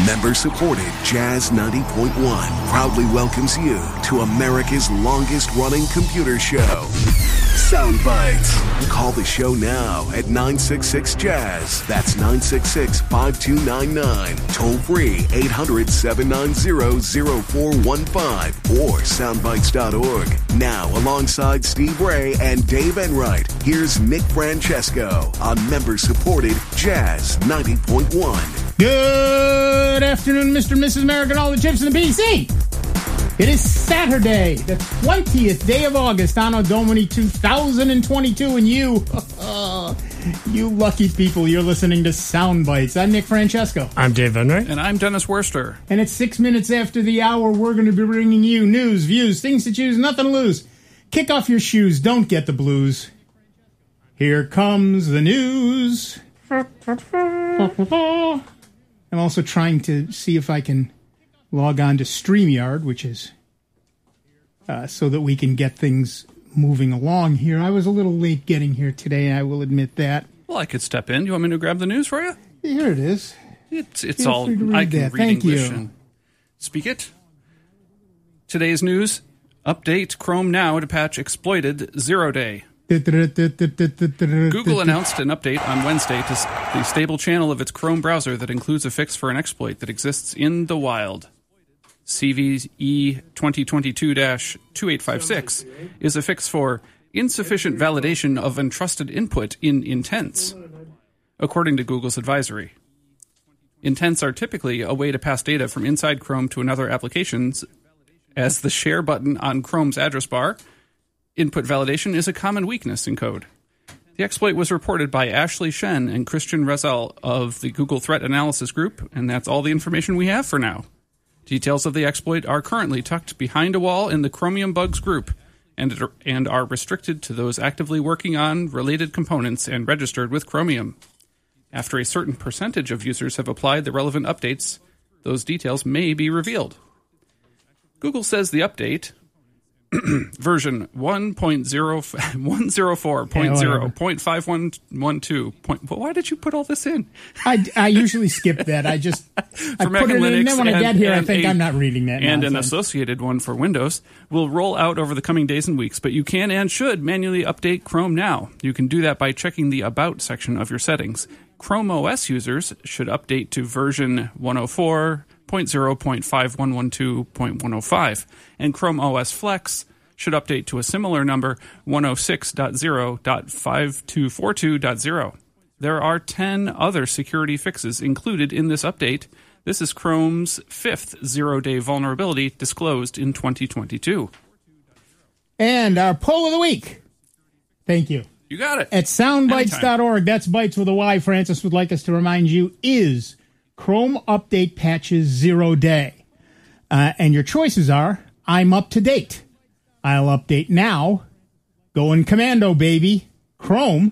Member-supported Jazz 90.1 proudly welcomes you to America's longest-running computer show, Sound Bites. Call the show now at 966-JAZZ. That's 966-5299. Toll-free 800-790-0415 or soundbites.org. Now, alongside Steve Ray and Dave Enright, here's Nick Francesco on member-supported Jazz 90.1. Good afternoon, Mr. and Mrs. America and all the chips in the BC. It is Saturday, the 20th day of August, Anno Domini 2022, and you lucky people, you're listening to Sound Bites. I'm Nick Francesco. I'm Dave Enright. And I'm Dennis Worster. And at 6 minutes after the hour, we're going to be bringing you news, views, things to choose, nothing to lose. Kick off your shoes, don't get the blues. Here comes the news. I'm also trying to see if I can log on to StreamYard, which is so that we can get things moving along here. I was a little late getting here today, I will admit that. Well, I could step in. You want me to grab the news for you? Here it is. It's all, I can read English and speak it. Today's news, update Chrome now to patch exploited 0 day. Google announced an update on Wednesday to the stable channel of its Chrome browser that includes a fix for an exploit that exists in the wild. CVE 2022-2856 is a fix for insufficient validation of untrusted input in intents, according to Google's advisory. Intents are typically a way to pass data from inside Chrome to another applications, as the share button on Chrome's address bar. Input validation is a common weakness in code. The exploit was reported by Ashley Shen and Christian Rezel of the Google Threat Analysis Group, and that's all the information we have for now. Details of the exploit are currently tucked behind a wall in the Chromium Bugs group and are restricted to those actively working on related components and registered with Chromium. After a certain percentage of users have applied the relevant updates, those details may be revealed. Google says the update, version 1.104.0.5112. Why did you put all this in? I usually skip that. I put it in, and then when I get here, I think I'm not reading that. And an associated one for Windows will roll out over the coming days and weeks, but you can and should manually update Chrome now. You can do that by checking the About section of your settings. Chrome OS users should update to version 104.0.5112.105, and Chrome OS Flex should update to a similar number, 106.0.5242.0. There are 10 other security fixes included in this update. This is Chrome's 5th 0-day vulnerability disclosed in 2022. And our poll of the week. Thank you. You got it. At soundbites.org, that's Bites with a Y, Francis would like us to remind you, is Chrome update patches 0 day. And your choices are, I'm up to date. I'll update now. Going commando, baby. Chrome.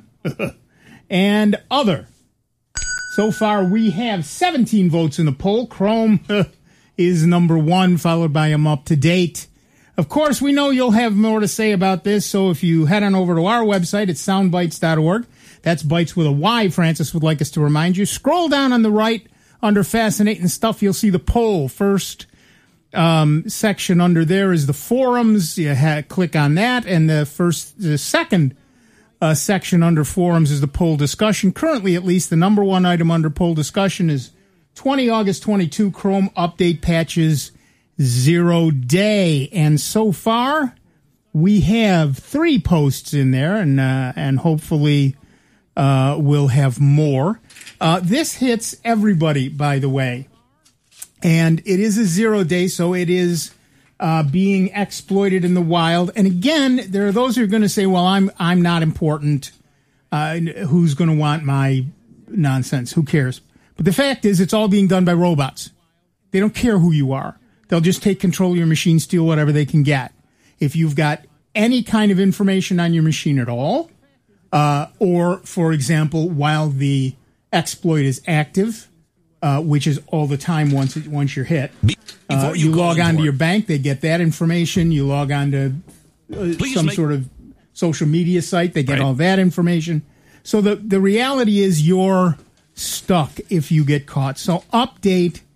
And other. So far, we have 17 votes in the poll. Chrome is number 1, followed by I'm up to date. Of course, we know you'll have more to say about this, so if you head on over to our website at soundbites.org, that's Bites with a Y, Francis would like us to remind you. Scroll down on the right under Fascinating Stuff, you'll see the poll. First section under there is the forums. You click on that, and the second section under forums is the poll discussion. Currently, at least, the number one item under poll discussion is 20 August 22 Chrome update patches 0 day, and so far we have 3 posts in there, and hopefully we'll have more. This hits everybody, by the way, and it is a 0 day, so it is being exploited in the wild. And again, there are those who are going to say, "Well, I'm not important. Who's going to want my nonsense? Who cares?" But the fact is, it's all being done by robots. They don't care who you are. They'll just take control of your machine, steal whatever they can get. If you've got any kind of information on your machine at all, or, for example, while the exploit is active, which is all the time once you're hit, you log on to your bank, they get that information. You log on to sort of social media site, they get all that information. So the reality is you're stuck if you get caught. So update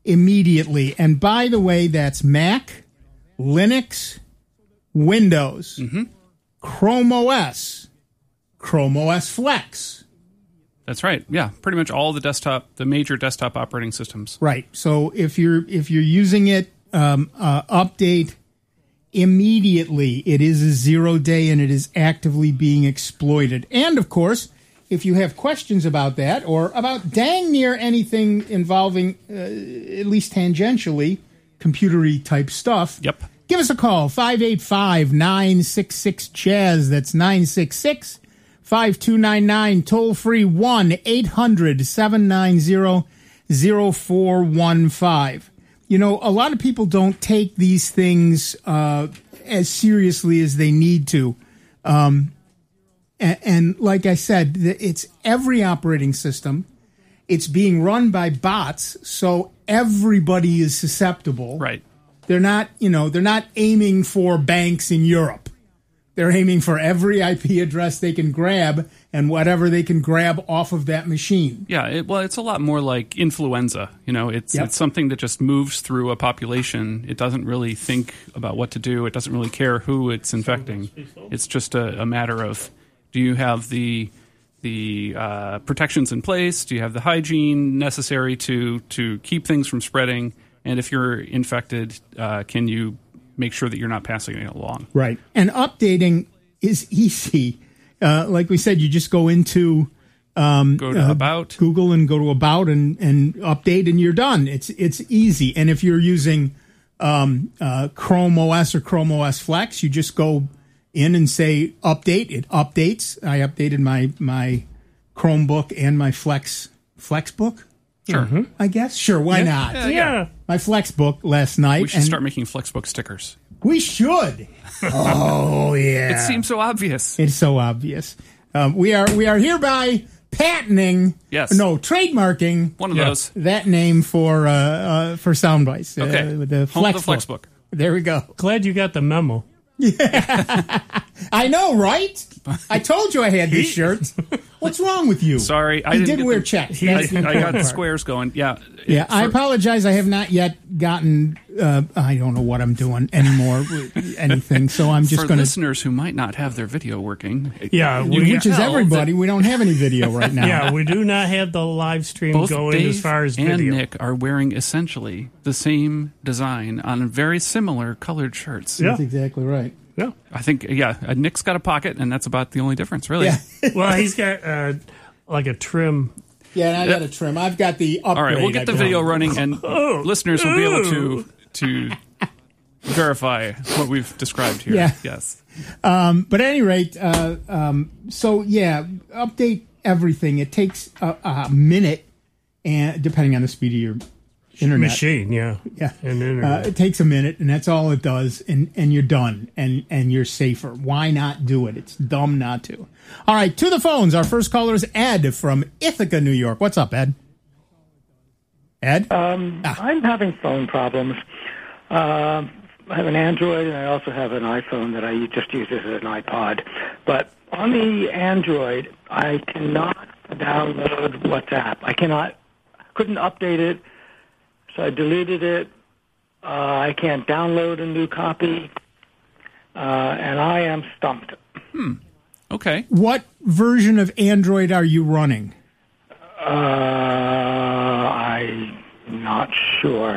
immediately. And by the way, that's Mac, Linux, Windows, Chrome OS, Chrome OS Flex. That's right. Yeah, pretty much all the major desktop operating systems. Right. So if you're using it, update immediately. It is a 0 day and it is actively being exploited. And of course, if you have questions about that or about dang near anything involving, at least tangentially, computery type stuff, give us a call, 585-966-CHAZ. That's 966-5299, toll free 1-800-790-0415. You know, a lot of people don't take these things as seriously as they need to. And like I said, it's every operating system. It's being run by bots, so everybody is susceptible. Right. They're not aiming for banks in Europe. They're aiming for every IP address they can grab and whatever they can grab off of that machine. Yeah, it's a lot more like influenza. You know, it's something that just moves through a population. It doesn't really think about what to do. It doesn't really care who it's infecting. It's just a matter of, do you have the protections in place? Do you have the hygiene necessary to keep things from spreading? And if you're infected, can you make sure that you're not passing it along? Right. And updating is easy. Like we said, you just go into go to About Google and go to About and update, and you're done. It's easy. And if you're using Chrome OS or Chrome OS Flex, you just go in and say update. It updates. I updated my Chromebook and my Flexbook. Sure. I guess. Sure, why not? Yeah. My Flexbook last night. We should start making Flexbook stickers. We should. Oh, yeah. It seems so obvious. It's so obvious. We are hereby patenting, trademarking one of those, that name for Soundbites. Okay. With the Flexbook. There we go. Glad you got the memo. Yeah. I know, right? I told you I had this shirt. What's wrong with you? Sorry, I did wear checks. I got the squares going. Yeah. I apologize. I have not yet gotten. I don't know what I'm doing anymore. With anything. So I'm just going to. Listeners who might not have their video working. Which is everybody. We don't have any video right now. Yeah, we do not have the live stream Both going Dave as far as video. and Nick are wearing essentially the same design on very similar colored shirts. That's exactly right. Yeah, I think Nick's got a pocket, and that's about the only difference, really. Yeah. Well, he's got like a trim. Yeah, and I got a trim. I've got the upgrade. All right, we'll get the video running, and listeners will be able to verify what we've described here. Yeah. Yes. But at any rate, update everything. It takes a minute, and depending on the speed of your internet machine, and internet. it takes a minute, and that's all it does, and you're done, and you're safer. Why not do it? It's dumb not to. All right, to the phones. Our first caller is Ed from Ithaca, New York. What's up, Ed? Ed? I'm having phone problems. I have an Android, and I also have an iPhone that I just use as an iPod. But on the Android, I cannot download WhatsApp. Couldn't update it. So I deleted it. I can't download a new copy, and I am stumped. Okay. What version of Android are you running? I'm not sure.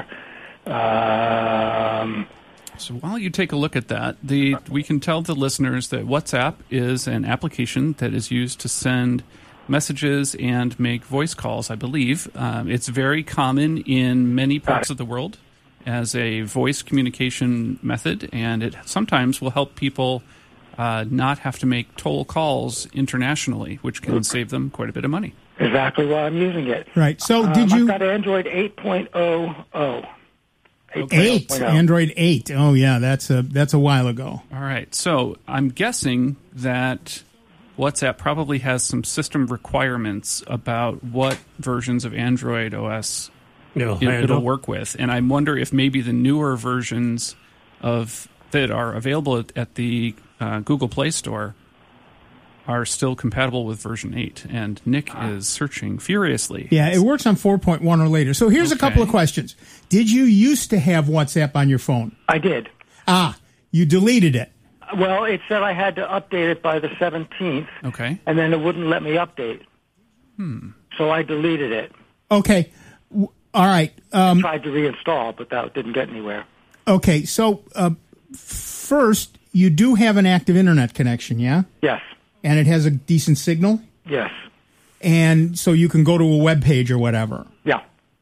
So while you take a look at that, we can tell the listeners that WhatsApp is an application that is used to send messages and make voice calls, I believe. It's very common in many parts of the world as a voice communication method, and it sometimes will help people not have to make toll calls internationally, which can save them quite a bit of money. Exactly why I'm using it. Right. So did you... I've got Android 8.00. 8. Android 8. Oh, yeah, that's a while ago. All right. So I'm guessing that WhatsApp probably has some system requirements about what versions of Android OS it'll work with. And I wonder if maybe the newer versions that are available at the Google Play Store are still compatible with version 8, and Nick is searching furiously. Yeah, it works on 4.1 or later. So here's a couple of questions. Did you used to have WhatsApp on your phone? I did. You deleted it. Well, it said I had to update it by the 17th. Okay. And then it wouldn't let me update. So I deleted it. Okay. All right. Tried to reinstall, but that didn't get anywhere. Okay, so first, you do have an active internet connection, yeah? Yes. And it has a decent signal? Yes. And so you can go to a web page or whatever. Yeah.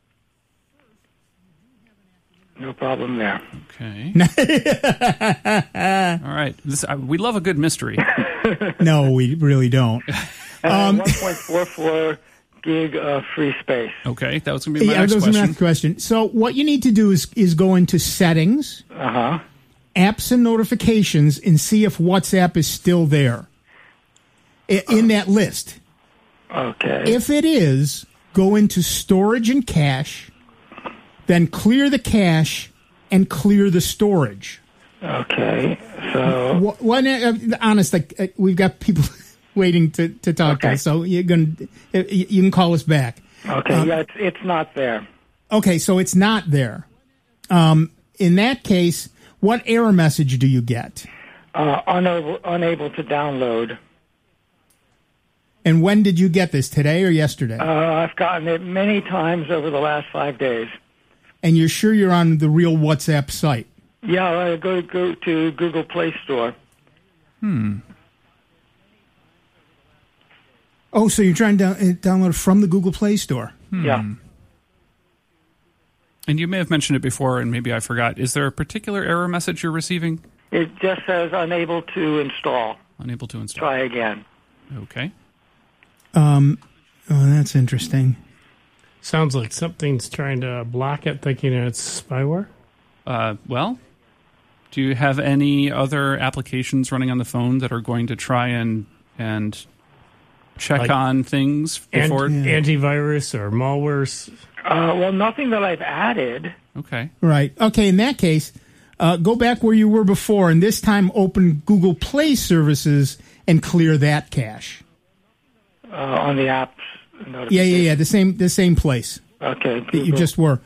No problem there. Okay. All right. We love a good mystery. No, we really don't. 1.44 gig of free space. Okay, that was going to be my next question. So what you need to do is go into Settings, Apps and Notifications, and see if WhatsApp is still there in that list. Okay. If it is, go into Storage and Cache, then clear the cache and clear the storage. Okay, so... Honest, we've got people waiting to talk to us, so you can call us back. Okay, yeah, it's not there. Okay, so it's not there. In that case, what error message do you get? Unable to download. And when did you get this, today or yesterday? I've gotten it many times over the last 5 days. And you're sure you're on the real WhatsApp site? Yeah, I go to Google Play Store. Oh, so you're trying to download it from the Google Play Store? Yeah. And you may have mentioned it before, and maybe I forgot. Is there a particular error message you're receiving? It just says unable to install. Unable to install. Try again. Okay. Oh, that's interesting. Sounds like something's trying to block it, thinking it's spyware. Well, do you have any other applications running on the phone that are going to try and check on things before antivirus or malware? Well, nothing that I've added. Okay. Right. Okay, in that case, go back where you were before, and this time open Google Play Services and clear that cache. On the apps. Yeah. The same place. Okay. That you just were.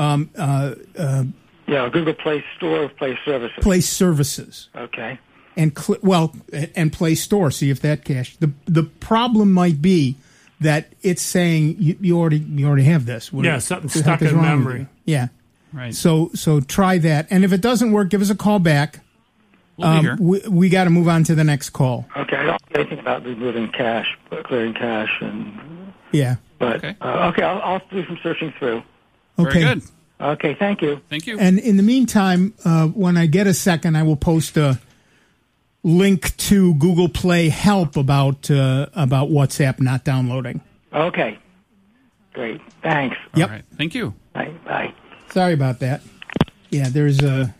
Google Play Store, Play Services. Play Services. Okay. And and Play Store. See if that cache. The problem might be that it's saying you already have this. Something's stuck in memory. Yeah. Right. So try that, and if it doesn't work, give us a call back. We'll be here. We got to move on to the next call. Okay, I don't know anything about removing cache, clearing cache, and But okay, I'll do some searching through. Okay. Very good. Okay, thank you. Thank you. And in the meantime, when I get a second, I will post a link to Google Play help about WhatsApp not downloading. Okay, great. Thanks. Yep. All right. Thank you. Bye. Sorry about that. Yeah, there's a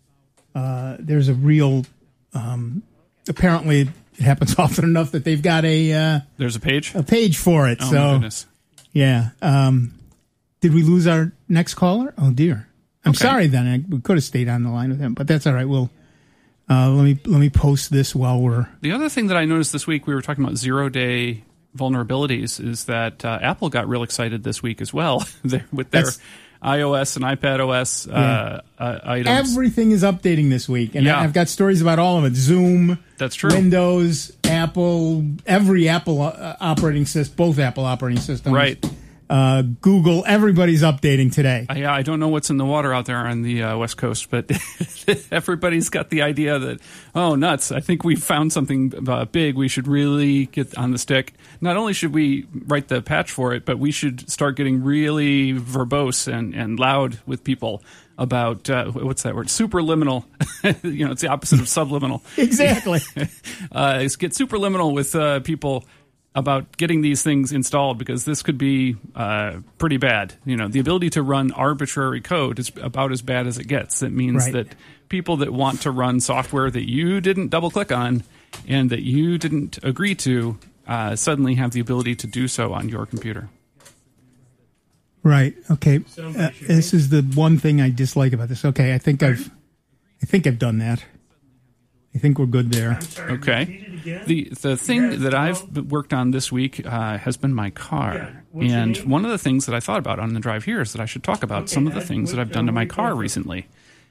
real. Apparently, it happens often enough that they've got there's a page for it. Oh, so my goodness. Yeah. Did we lose our next caller? Oh dear. I'm sorry. Then we could have stayed on the line with him, but that's all right. We'll let me post this while we're. The other thing that I noticed this week, we were talking about 0-day vulnerabilities, is that Apple got real excited this week as well with their iOS and iPadOS items. Everything is updating this week, and I've got stories about all of it. Zoom, that's true. Windows, Apple, every Apple operating system, both Apple operating systems, right? Google, everybody's updating today. I don't know what's in the water out there on the West Coast, but everybody's got the idea that, oh, nuts, I think we found something big. We should really get on the stick. Not only should we write the patch for it, but we should start getting really verbose and loud with people about, what's that word? Superliminal. It's the opposite of subliminal. Exactly. Get superliminal with people about getting these things installed, because this could be pretty bad. The ability to run arbitrary code is about as bad as it gets. It means that people that want to run software that you didn't double click on and that you didn't agree to suddenly have the ability to do so on your computer. Right. Okay. This is the one thing I dislike about this. Okay, I think I've done that. I think we're good there. Okay. The thing that I've worked on this week has been my car. And one of the things that I thought about on the drive here is that I should talk about some of the things that I've done to my car recently.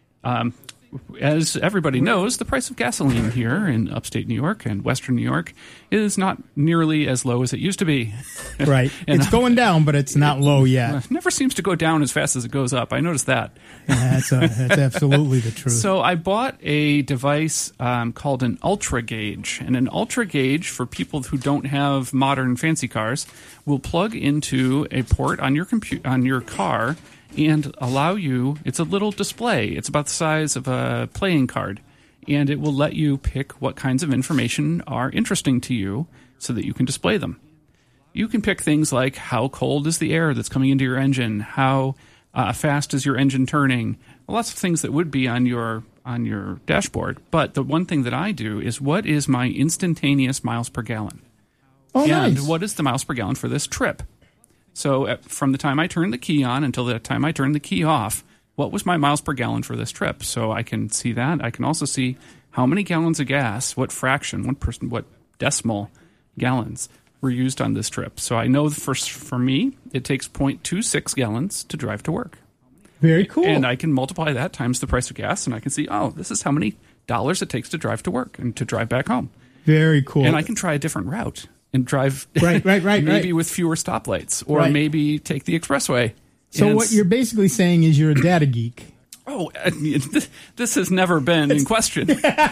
As everybody knows, the price of gasoline here in upstate New York and western New York is not nearly as low as it used to be. Right. It's going down, but it's not low yet. It never seems to go down as fast as it goes up. I noticed that. That's absolutely the truth. So I bought a device called an Ultra Gauge. And an Ultra Gauge, for people who don't have modern fancy cars, will plug into a port on your car and allow you, it's a little display. It's about the size of a playing card. And it will let you pick what kinds of information are interesting to you so that you can display them. You can pick things like how cold is the air that's coming into your engine, how fast is your engine turning, lots of things that would be on your dashboard. But the one thing that I do is what is my instantaneous miles per gallon? Oh, and nice. what is the miles per gallon for this trip? So from the time I turn the key on until the time I turn the key off, what was my miles per gallon for this trip? So I can see that. I can also see how many gallons of gas, what fraction, what decimal gallons were used on this trip. So I know for me, it takes 0.26 gallons to drive to work. Very cool. And I can multiply that times the price of gas, and I can see, this is how many dollars it takes to drive to work and to drive back home. Very cool. And I can try a different route and drive right, maybe with fewer stoplights, or maybe take the expressway. So what you're basically saying is you're a data geek. Oh, this has never been in question.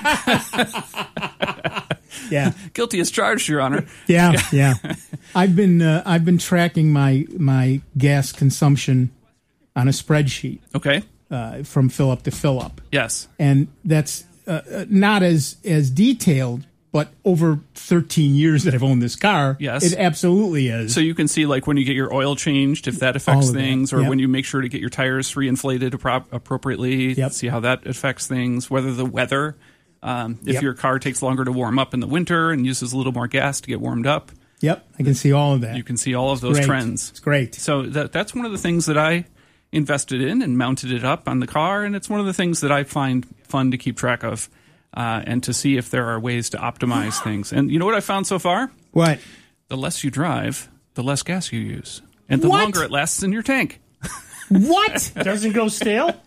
Yeah, guilty as charged, Your Honor. Yeah. I've been tracking my gas consumption on a spreadsheet. Okay. From fill up to fill up. Yes. And that's not as detailed, but over 13 years that I've owned this car, yes, it absolutely is. So you can see, like, when you get your oil changed, if that affects things, or yep, when you make sure to get your tires reinflated appropriately, yep, see how that affects things, whether the weather, if yep, your car takes longer to warm up in the winter and uses a little more gas to get warmed up. Yep, I can see all of that. You can see all of those trends. It's great. So that's one of the things that I invested in and mounted it up on the car, and it's one of the things that I find fun to keep track of. And to see if there are ways to optimize things. And you know what I found so far? What? The less you drive, the less gas you use. And the What? longer it lasts in your tank. What? Doesn't go stale?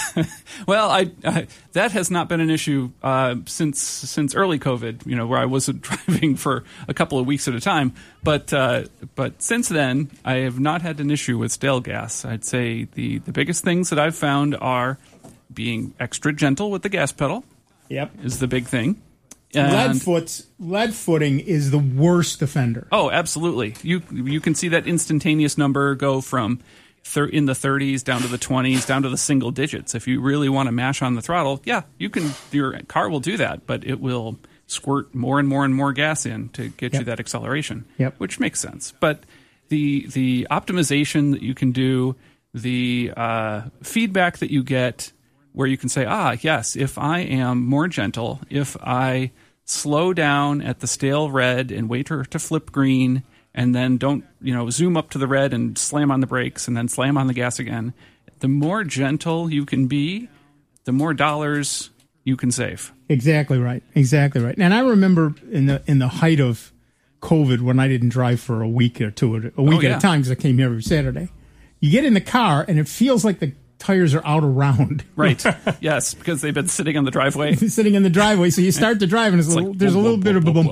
Well, I that has not been an issue since early COVID, where I wasn't driving for a couple of weeks at a time. But since then, I have not had an issue with stale gas. I'd say the biggest things that I've found are being extra gentle with the gas pedal. Yep, is the big thing. Lead footing is the worst offender. Oh, absolutely. You can see that instantaneous number go from in the 30s down to the 20s down to the single digits. If you really want to mash on the throttle, yeah, you can. Your car will do that, but it will squirt more and more and more gas in to get you that acceleration. Yep, which makes sense. But the optimization that you can do, the feedback that you get, where you can say, yes, if I am more gentle, if I slow down at the stale red and wait for it to flip green, and then don't, zoom up to the red and slam on the brakes and then slam on the gas again, the more gentle you can be, the more dollars you can save. Exactly right. And I remember in the height of COVID, when I didn't drive for a week or two, at a time, because I came here every Saturday, you get in the car and it feels like the tires are out around. Right. Yes, because they've been sitting on the driveway. Sitting in the driveway. So you start to drive and there's a little bit of boom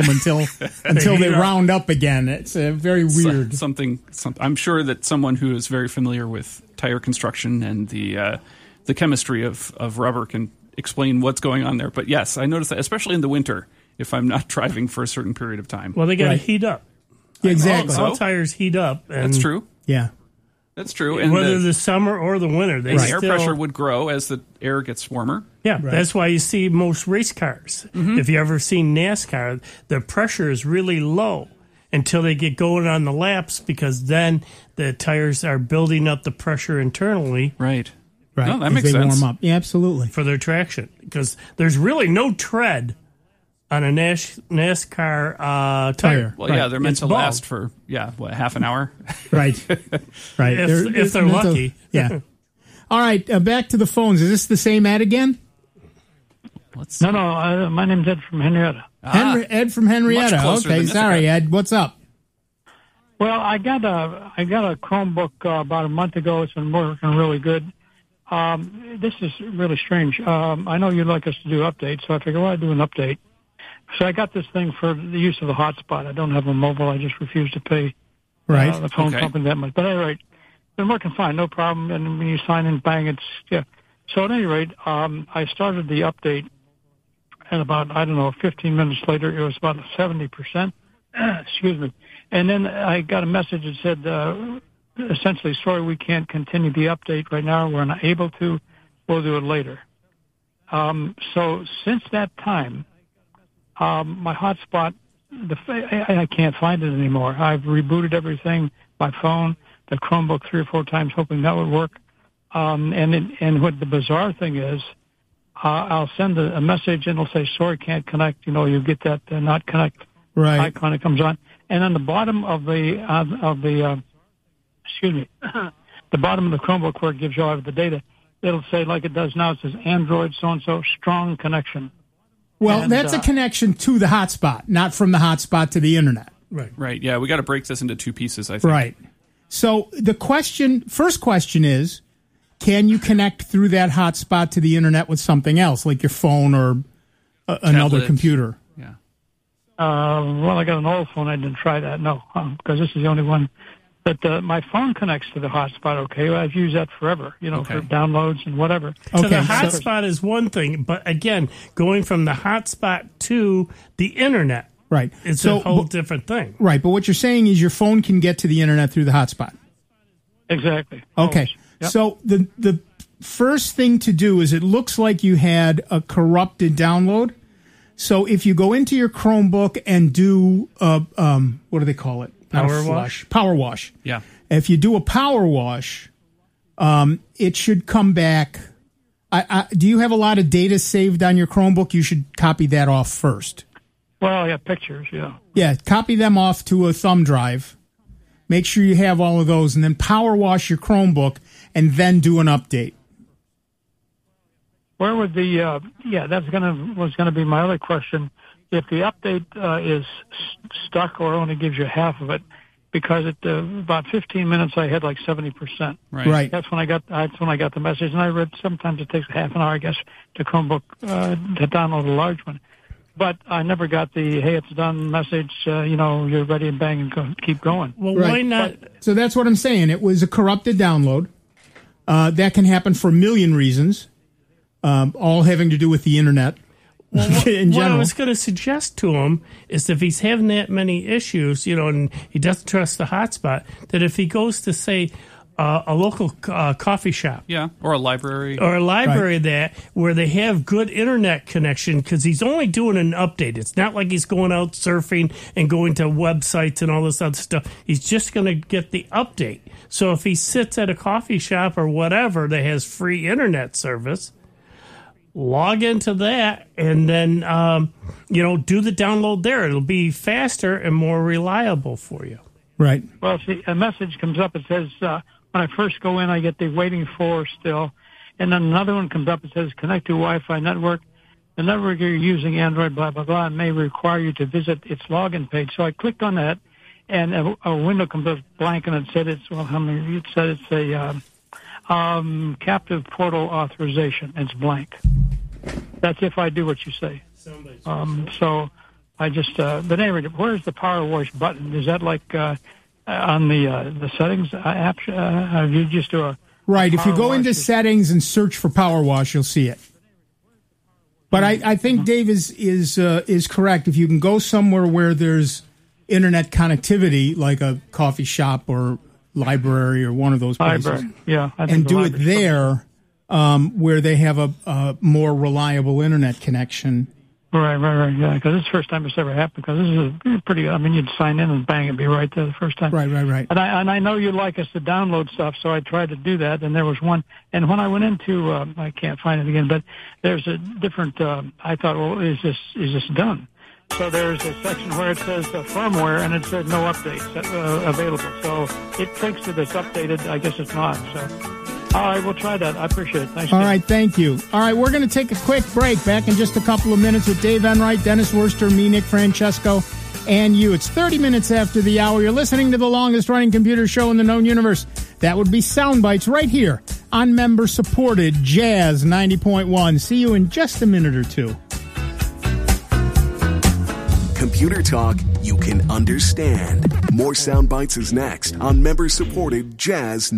until they round up again. It's very weird. Something. I'm sure that someone who is very familiar with tire construction and the chemistry of rubber can explain what's going on there. But yes, I noticed that, especially in the winter, if I'm not driving for a certain period of time. Well, they got to heat up. Yeah, exactly. All tires heat up. And that's true. Yeah. That's true. And whether the summer or the winter, the air pressure would grow as the air gets warmer. Yeah, that's why you see most race cars. Mm-hmm. If you ever seen NASCAR, the pressure is really low until they get going on the laps, because then the tires are building up the pressure internally. Right. No, that makes sense. Warm up. Yeah, absolutely. For their traction, because there's really no tread on a NASCAR tire. Well, yeah, they're meant to last for, half an hour? Right. If they're lucky. Yeah. All right, back to the phones. Is this the same ad again? Let's. No, my name's Ed from Henrietta. Ed from Henrietta. Much closer Okay, than sorry, Ithaca. Ed. What's up? Well, I got a Chromebook about a month ago. It's been working really good. This is really strange. I know you'd like us to do updates, so I figured, well, I'd do an update. So I got this thing for the use of the hotspot. I don't have a mobile. I just refuse to pay the phone company that much. But at any rate, it's been working fine, no problem. And when you sign in, bang, it's, yeah. So at any rate, I started the update, and about, 15 minutes later, it was about 70%. Excuse me. And then I got a message that said, essentially, sorry, we can't continue the update right now. We're not able to. We'll do it later. So since that time, my hotspot, I can't find it anymore. I've rebooted everything, my phone, the Chromebook 3 or 4 times, hoping that would work. And what the bizarre thing is, I'll send a message and it'll say, sorry, can't connect. You get that not connect icon that comes on. And on the bottom of the the bottom of the Chromebook where it gives you all of the data, it'll say, like it does now, it says Android so-and-so, strong connection. Well, that's a connection to the hotspot, not from the hotspot to the internet. Right. Yeah, we got to break this into 2 pieces, I think. Right. So the first question is, can you connect through that hotspot to the internet with something else, like your phone or another computer? Yeah. Well, I got an old phone. I didn't try that, no, because this is the only one. But my phone connects to the hotspot, okay? Well, I've used that forever, for downloads and whatever. So the hotspot is one thing, but again, going from the hotspot to the internet, right, it's a whole different thing. Right, but what you're saying is your phone can get to the internet through the hotspot. Exactly. Okay. Yep. So the first thing to do is it looks like you had a corrupted download. So if you go into your Chromebook and do what do they call it? Power wash. Power wash. Yeah. If you do a power wash, it should come back. Do you have a lot of data saved on your Chromebook? You should copy that off first. Well, I got pictures, yeah. Yeah, copy them off to a thumb drive. Make sure you have all of those, and then power wash your Chromebook, and then do an update. Where would the was gonna be my other question. If the update is stuck or only gives you half of it, because at about 15 minutes I had like 70%. Right. That's when I got the message, and I read sometimes it takes half an hour, I guess, to Chromebook to download a large one. But I never got the hey, it's done message. You're ready and bang and go, keep going. Well, why not? So that's what I'm saying. It was a corrupted download. That can happen for a million reasons, all having to do with the internet. Well, in general. What I was going to suggest to him is if he's having that many issues, and he doesn't trust the hotspot, that if he goes to, say, a local coffee shop. Yeah, or a library. Or a library where they have good internet connection, because he's only doing an update. It's not like he's going out surfing and going to websites and all this other stuff. He's just going to get the update. So if he sits at a coffee shop or whatever that has free internet service, log into that and then, do the download there. It'll be faster and more reliable for you. Right. Well, see, a message comes up. It says, when I first go in, I get the waiting for still. And then another one comes up. It says, connect to Wi-Fi network. The network you're using, Android, blah, blah, blah, may require you to visit its login page. So I clicked on that, and a window comes up blank, and it said it's a captive portal authorization. It's blank. That's if I do what you say. So I just, but anyway, where's the power wash button? Is that like on the settings app? You just do a right. If you go into settings and search for power wash, you'll see it. But I think Dave is correct. If you can go somewhere where there's internet connectivity, like a coffee shop or library or one of those places, and do it there. Where they have a more reliable internet connection. Right, yeah, because it's the first time it's ever happened, because this is pretty, you'd sign in and bang, it'd be right there the first time. Right. And I know you'd like us to download stuff, so I tried to do that, and there was one, and when I went into, I can't find it again, but there's a different, I thought, well, is this done? So there's a section where it says firmware, and it said no updates available, so it thinks that it's updated. I guess it's not, so. All right, we'll try that. I appreciate it. Thanks. All right, thank you. All right, we're going to take a quick break. Back in just a couple of minutes with Dave Enright, Dennis Worster, me, Nick Francesco, and you. It's 30 minutes after the hour. You're listening to the longest-running computer show in the known universe. That would be Soundbites right here on member-supported Jazz 90.1. See you in just a minute or two. Computer talk you can understand. More Soundbites is next on member-supported Jazz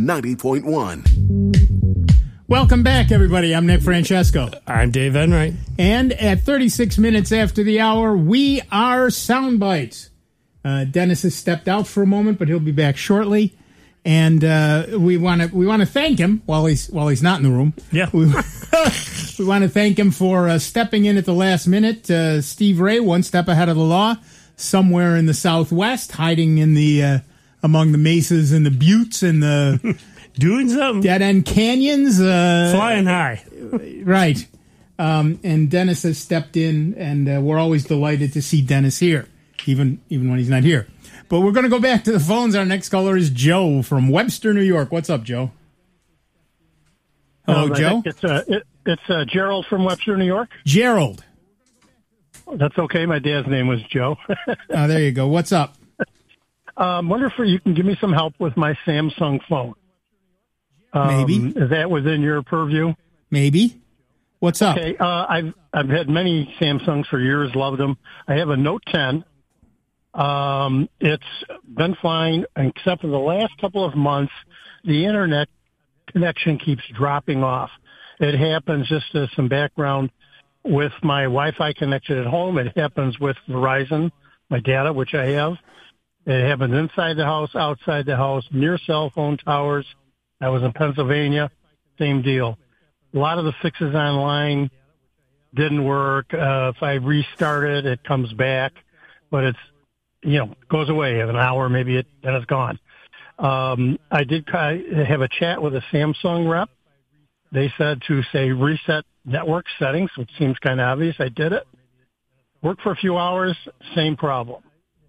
90.1. Welcome back, everybody. I'm Nick Francesco. I'm Dave Enright. And at 36 minutes after the hour, we are Soundbites. Dennis has stepped out for a moment, but he'll be back shortly. And we want to thank him while he's not in the room. Yeah. We want to thank him for stepping in at the last minute. Steve Ray, one step ahead of the law, somewhere in the Southwest, hiding in the among the mesas and the buttes and the doing something. Dead end canyons, flying high. Right. And Dennis has stepped in, and we're always delighted to see Dennis here, even when he's not here. But we're going to go back to the phones. Our next caller is Joe from Webster, New York. What's up, Joe? Hello, Joe. It's Gerald from Webster, New York. Gerald. That's okay. My dad's name was Joe. Oh, there you go. What's up? Wonder if you can give me some help with my Samsung phone. Maybe. Is that within your purview? Maybe. What's up? Okay. I've had many Samsungs for years. Loved them. I have a Note 10. It's been fine, except for the last couple of months, the internet connection keeps dropping off. It happens, just as some background, with my Wi-Fi connection at home. It happens with Verizon, my data, which I have. It happens inside the house, outside the house, near cell phone towers. I was in Pennsylvania, same deal. A lot of the fixes online didn't work. If I restart it, it comes back, but it's, goes away in an hour, maybe then it's gone. I did have a chat with a Samsung rep. They said to reset network settings, which seems kind of obvious. I did it. Worked for a few hours, same problem.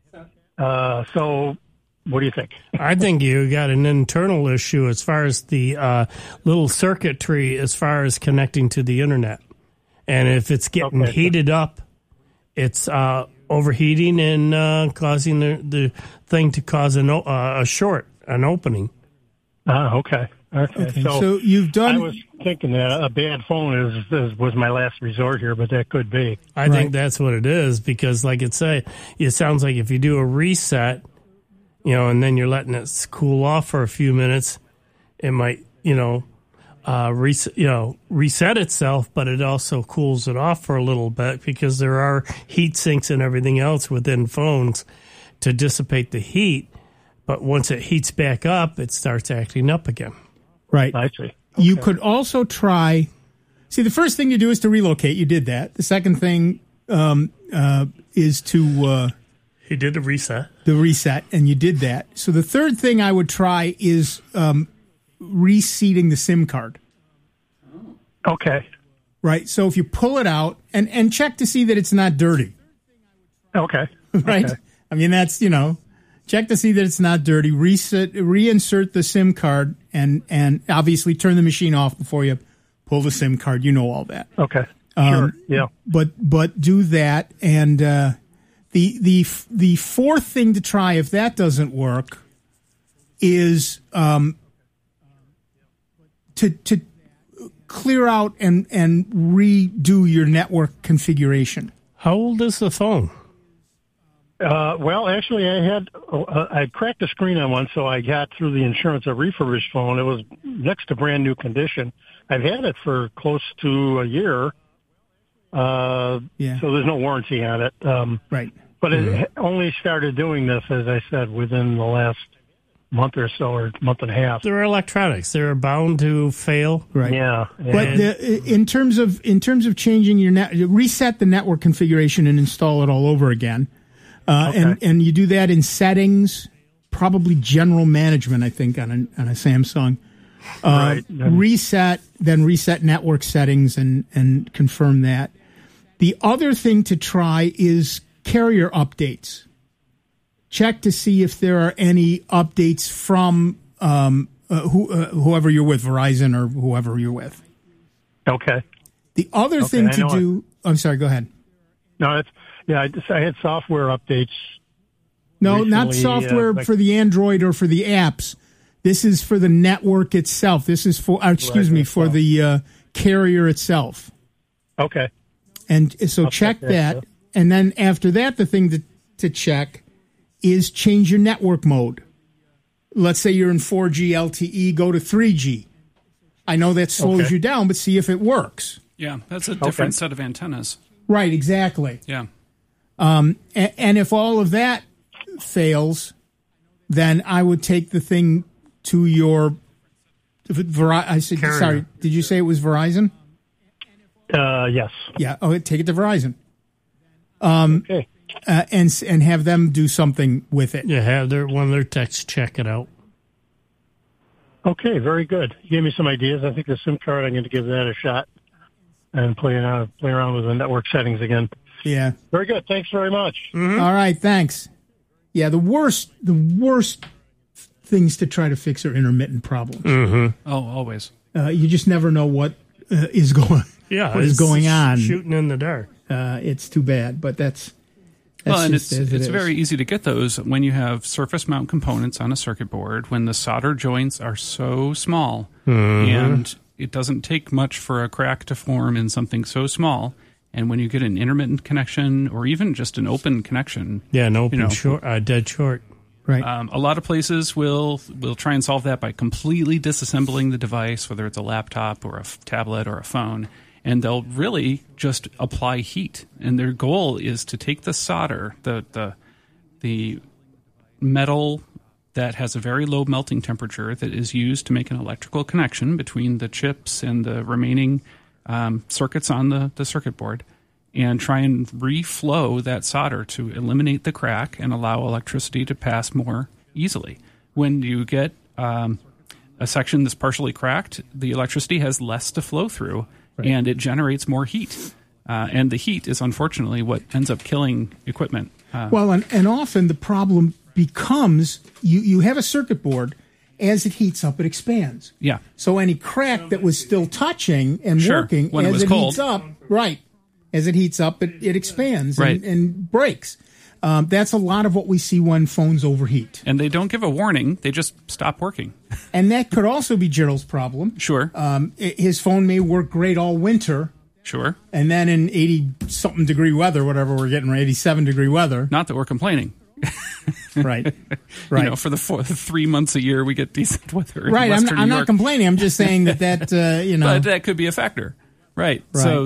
So what do you think? I think you got an internal issue as far as the little circuitry as far as connecting to the internet. And if it's getting heated up, it's overheating and causing the thing to cause a short, an opening. Okay. So you've done. I was thinking that a bad phone was my last resort here, but that could be. I think that's what it is, because, like it sounds like if you do a reset, and then you're letting it cool off for a few minutes, it might, reset itself, but it also cools it off for a little bit, because there are heat sinks and everything else within phones to dissipate the heat. But once it heats back up, it starts acting up again. Right. I see. Okay. You could also try. See, the first thing you do is to relocate. You did that. The second thing is to. He did a reset. The reset, and you did that. So the third thing I would try is reseating the SIM card. Okay. Right. So if you pull it out and check to see that it's not dirty. Okay. Right. Okay. I mean, that's, check to see that it's not dirty. Reinsert the SIM card, and obviously turn the machine off before you pull the SIM card. You know all that. Okay. Sure. Yeah. But do that, and the fourth thing to try, if that doesn't work, is to clear out and redo your network configuration. How old is the phone? Well, actually, I cracked the screen on one, so I got through the insurance a refurbished phone. It was next to brand new condition. I've had it for close to a year. So there's no warranty on it. Right. But it only started doing this, as I said, within the last month or so, or month and a half. They're electronics. They're bound to fail. Right. Yeah. But in terms of changing your reset the network configuration and install it all over again. And you do that in settings, probably general management, I think, on a Samsung. Right. Reset network settings and confirm that. The other thing to try is carrier updates. Check to see if there are any updates from whoever you're with, Verizon or whoever you're with. Okay. The other thing to do. I'm sorry. Go ahead. No, I had software updates. No, recently, not software for the Android or for the apps. This is for the network itself. This is for for the carrier itself. Okay. And so check that. And then after that, the thing to check is change your network mode. Let's say you're in 4G LTE, go to 3G. I know that slows you down, but see if it works. Yeah, that's a different set of antennas. Right, exactly. Yeah. And if all of that fails, then I would take the thing to your sorry, did you say it was Verizon? Yes. Yeah. Oh, take it to Verizon. Okay. And have them do something with it. Yeah, have one of their techs check it out. Okay, very good. You gave me some ideas. I think the SIM card, I'm going to give that a shot and play around with the network settings again. Yeah. Very good. Thanks very much. Mm-hmm. All right, thanks. Yeah, the worst things to try to fix are intermittent problems. Mm-hmm. Oh, always. You just never know what is going. Yeah, what is going on? Shooting in the dark. It's too bad, but that's well, and it's very easy to get those when you have surface mount components on a circuit board, when the solder joints are so small, and it doesn't take much for a crack to form in something so small. And when you get an intermittent connection or even just an open connection, an open dead short. Right. A lot of places will try and solve that by completely disassembling the device, whether it's a laptop or a tablet or a phone. And they'll really just apply heat. And their goal is to take the solder, the metal that has a very low melting temperature that is used to make an electrical connection between the chips and the remaining circuits on the circuit board, and try and reflow that solder to eliminate the crack and allow electricity to pass more easily. When you get a section that's partially cracked, the electricity has less to flow through. Right. And it generates more heat. And the heat is unfortunately what ends up killing equipment. And often the problem becomes you have a circuit board. As it heats up, it expands. Yeah. So any crack that was still touching and working, when as it was heats up, as it heats up, it expands and breaks. That's a lot of what we see when phones overheat. And they don't give a warning. They just stop working. And that could also be Gerald's problem. Sure. His phone may work great all winter. Sure. And then in 80-something degree weather, whatever we're getting, 87-degree weather. Not that we're complaining. Right. For the 3 months a year we get decent weather. Right. I'm not complaining. I'm just saying that But that could be a factor. Right. So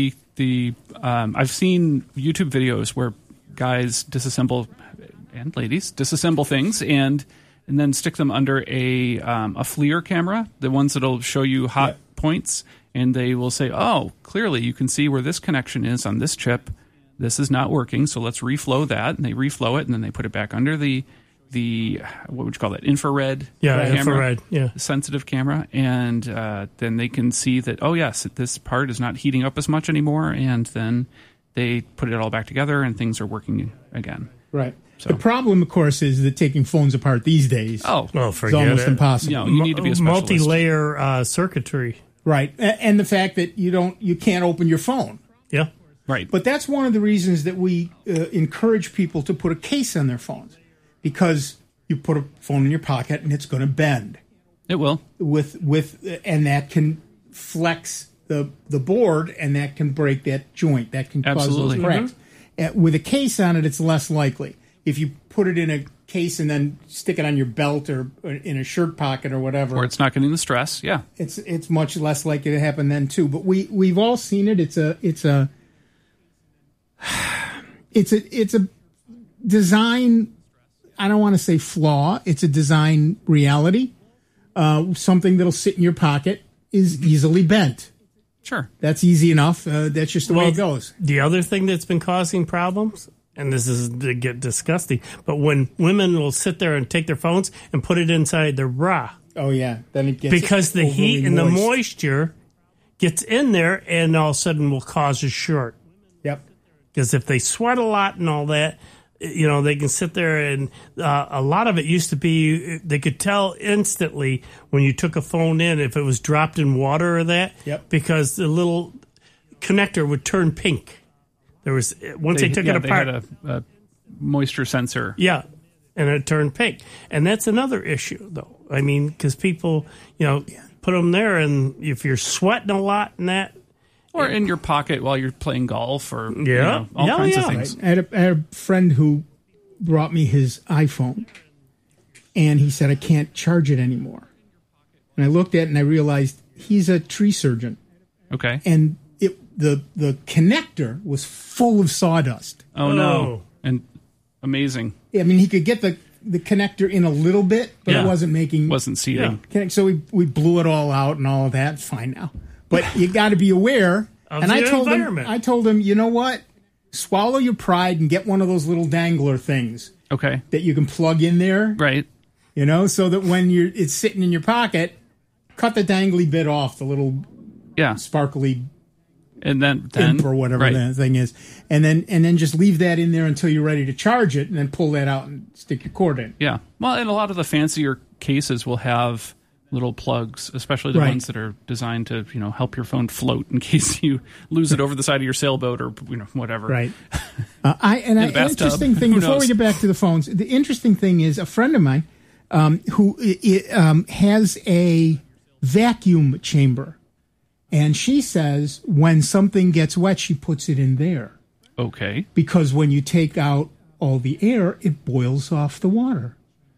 I've seen YouTube videos where guys disassemble, and ladies disassemble things and then stick them under a FLIR camera, the ones that'll show you hot points, and they will say, "Oh, clearly you can see where this connection is on this chip. This is not working, so let's reflow that." And they reflow it, and then they put it back under the what would you call that, infrared camera, sensitive camera, and then they can see that, oh yes, this part is not heating up as much anymore, and then they put it all back together and things are working again. Right. So. The problem, of course, is that taking phones apart these days forget is almost impossible. You need to be a specialist. Multi-layer circuitry. Right. And the fact that you can't open your phone. Yeah. Right. But that's one of the reasons that we encourage people to put a case on their phones, because you put a phone in your pocket and it's going to bend. It will. And that can flex the board, and that can break that joint. That can cause those cracks. Mm-hmm. With a case on it, it's less likely. If you put it in a case and then stick it on your belt or in a shirt pocket or whatever, or it's not getting the stress, it's much less likely to happen then too. But we've all seen it. It's a design. I don't want to say flaw. It's a design reality. Something that'll sit in your pocket is easily bent. Sure. That's easy enough. That's just the way it goes. The other thing that's been causing problems, and this is to get disgusting, but when women will sit there and take their phones and put it inside their bra. Oh, yeah. Then it gets because the heat and the moisture gets in there and all of a sudden will cause a short. Yep. Because if they sweat a lot and all that, They can sit there and a lot of it used to be they could tell instantly when you took a phone in if it was dropped in water or that. Yep. Because the little connector would turn pink. They took it apart. They had a moisture sensor. Yeah, and it turned pink. And that's another issue, though. I mean, because people, put them there, and if you're sweating a lot and that. Or in your pocket while you're playing golf or all kinds of things. I had a friend who brought me his iPhone, and he said, I can't charge it anymore. And I looked at it, and I realized he's a tree surgeon. Okay. And the connector was full of sawdust. Oh, no. And amazing. I mean, he could get the connector in a little bit, but it wasn't seating. Yeah. So we blew it all out and all of that. It's fine now. But you got to be aware. And I told him, you know what? Swallow your pride and get one of those little dangler things. Okay. That you can plug in there. Right. So that when it's sitting in your pocket, cut the dangly bit off, the little sparkly and then imp or whatever that thing is. And then just leave that in there until you're ready to charge it, and then pull that out and stick your cord in. Yeah. Well, and a lot of the fancier cases will have little plugs, especially the ones that are designed to, help your phone float in case you lose it over the side of your sailboat or, whatever. Right. An interesting thing, before we get back to the phones, the interesting thing is a friend of mine who has a vacuum chamber. And she says when something gets wet, she puts it in there. Okay. Because when you take out all the air, it boils off the water.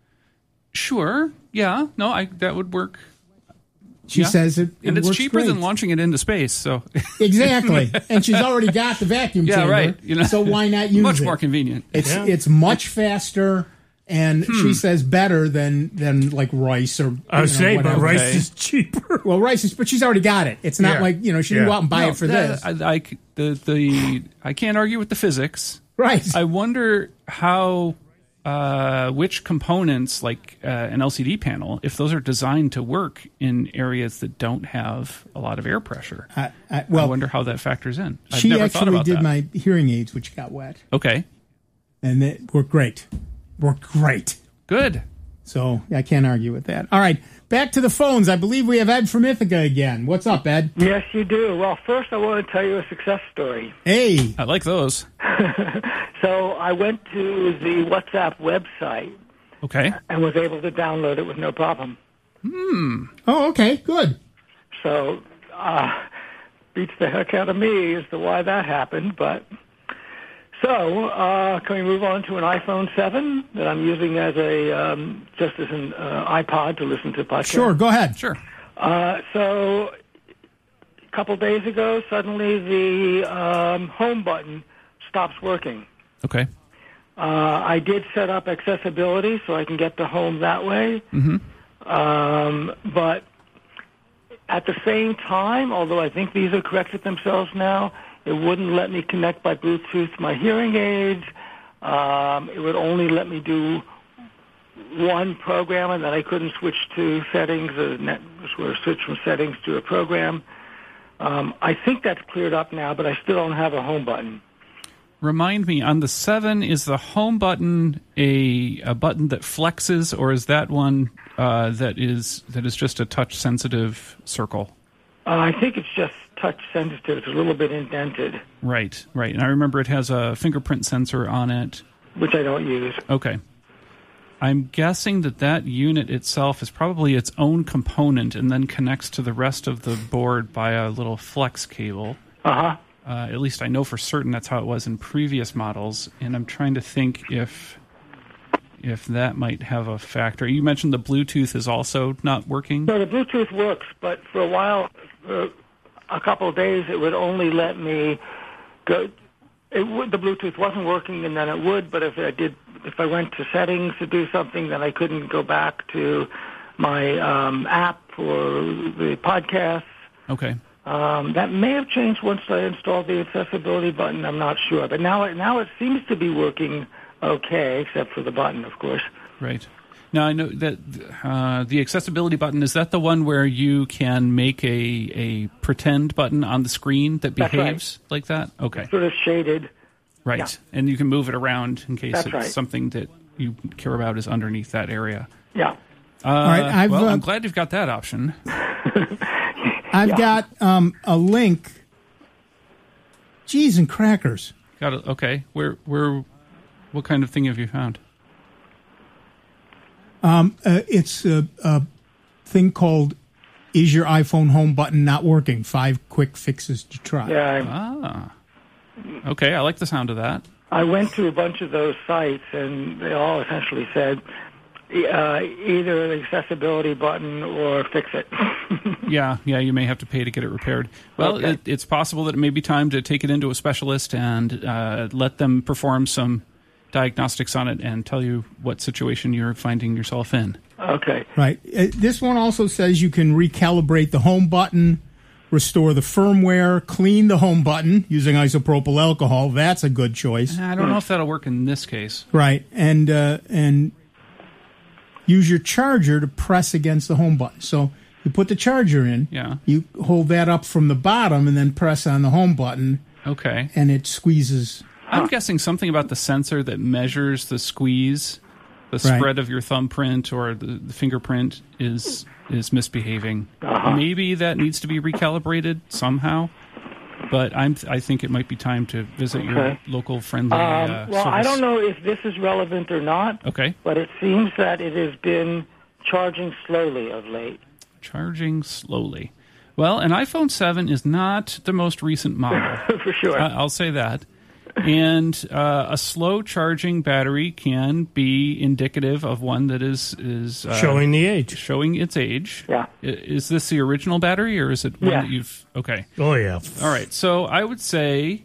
Sure. Yeah. No, that would work. She says it and it's works cheaper great. than launching it into space. So exactly. And she's already got the vacuum chamber. Right. So why not use it? Much more convenient. It's much faster. And she says better than like rice or but rice is cheaper. Well, rice is, but she's already got it. It's not like she didn't go out and buy it for this. I can't argue with the physics. Right. I wonder how which components like an LCD panel, if those are designed to work in areas that don't have a lot of air pressure. I wonder how that factors in. I've she never thought actually about did that. my hearing aids, which got wet. Okay. And it worked great. Good. So I can't argue with that. All right, back to the phones. I believe we have Ed from Ithaca again. What's up, Ed? Yes, you do. Well, first I want to tell you a success story. Hey. I like those. So I went to the WhatsApp website. Okay. And was able to download it with no problem. Oh, okay, good. So beats the heck out of me as to why that happened, but... So, can we move on to an iPhone 7 that I'm using as an iPod to listen to podcasts? Sure, go ahead. Sure. So, a couple days ago, suddenly the home button stops working. Okay. I did set up accessibility so I can get to home that way. Mm-hmm. But at the same time, although I think these have corrected themselves now, it wouldn't let me connect by Bluetooth to my hearing aids. It would only let me do one program, and then I couldn't switch to settings, switch from settings to a program. I think that's cleared up now, but I still don't have a home button. Remind me, on the 7, is the home button a button that flexes, or is that one that is just a touch-sensitive circle? I think it's just touch sensitive. It's a little bit indented. Right. And I remember it has a fingerprint sensor on it. Which I don't use. Okay. I'm guessing that unit itself is probably its own component and then connects to the rest of the board by a little flex cable. Uh-huh. At least I know for certain that's how it was in previous models, and I'm trying to think if that might have a factor. You mentioned the Bluetooth is also not working? No, the Bluetooth works, but for a while, a couple of days, it would only let me go. The Bluetooth wasn't working, and then it would. But if I went to settings to do something, then I couldn't go back to my app or the podcasts. Okay. That may have changed once I installed the accessibility button. I'm not sure, but now it seems to be working okay, except for the button, of course. Right. Now, I know that the accessibility button, is that the one where you can make a pretend button on the screen that behaves like that? Okay. It's sort of shaded. Right. Yeah. And you can move it around in case That's it's right. something that you care about is underneath that area. Yeah. All right, I'm glad you've got that option. I've got a link. Cheese and crackers. Got it. Okay. What kind of thing have you found? It's a thing called "Is Your iPhone Home Button Not Working? 5 Quick Fixes to Try." Yeah. Okay. I like the sound of that. I went to a bunch of those sites, and they all essentially said either the accessibility button or fix it. Yeah, you may have to pay to get it repaired. Well, Okay. it's possible that it may be time to take it into a specialist and let them perform some diagnostics on it and tell you what situation you're finding yourself in. Okay. Right. This one also says you can recalibrate the home button, restore the firmware, clean the home button using isopropyl alcohol. That's a good choice. I don't know if that'll work in this case. Right. And use your charger to press against the home button. So you put the charger in. Yeah. You hold that up from the bottom and then press on the home button, Okay. and it squeezes. I'm guessing something about the sensor that measures the squeeze, the Right. spread of your thumbprint or the fingerprint is misbehaving. Maybe that needs to be recalibrated somehow. But I think it might be time to visit your Okay. local friendly Well, service. I don't know if this is relevant or not, Okay. but it seems that it has been charging slowly of late. Charging slowly. Well, an iPhone 7 is not the most recent model. For sure. I'll say that. And a slow charging battery can be indicative of one that is Showing the age. showing its age. Yeah. Is this the original battery, or is it one Yeah. that you've... Okay. Oh, yeah. All right. So I would say,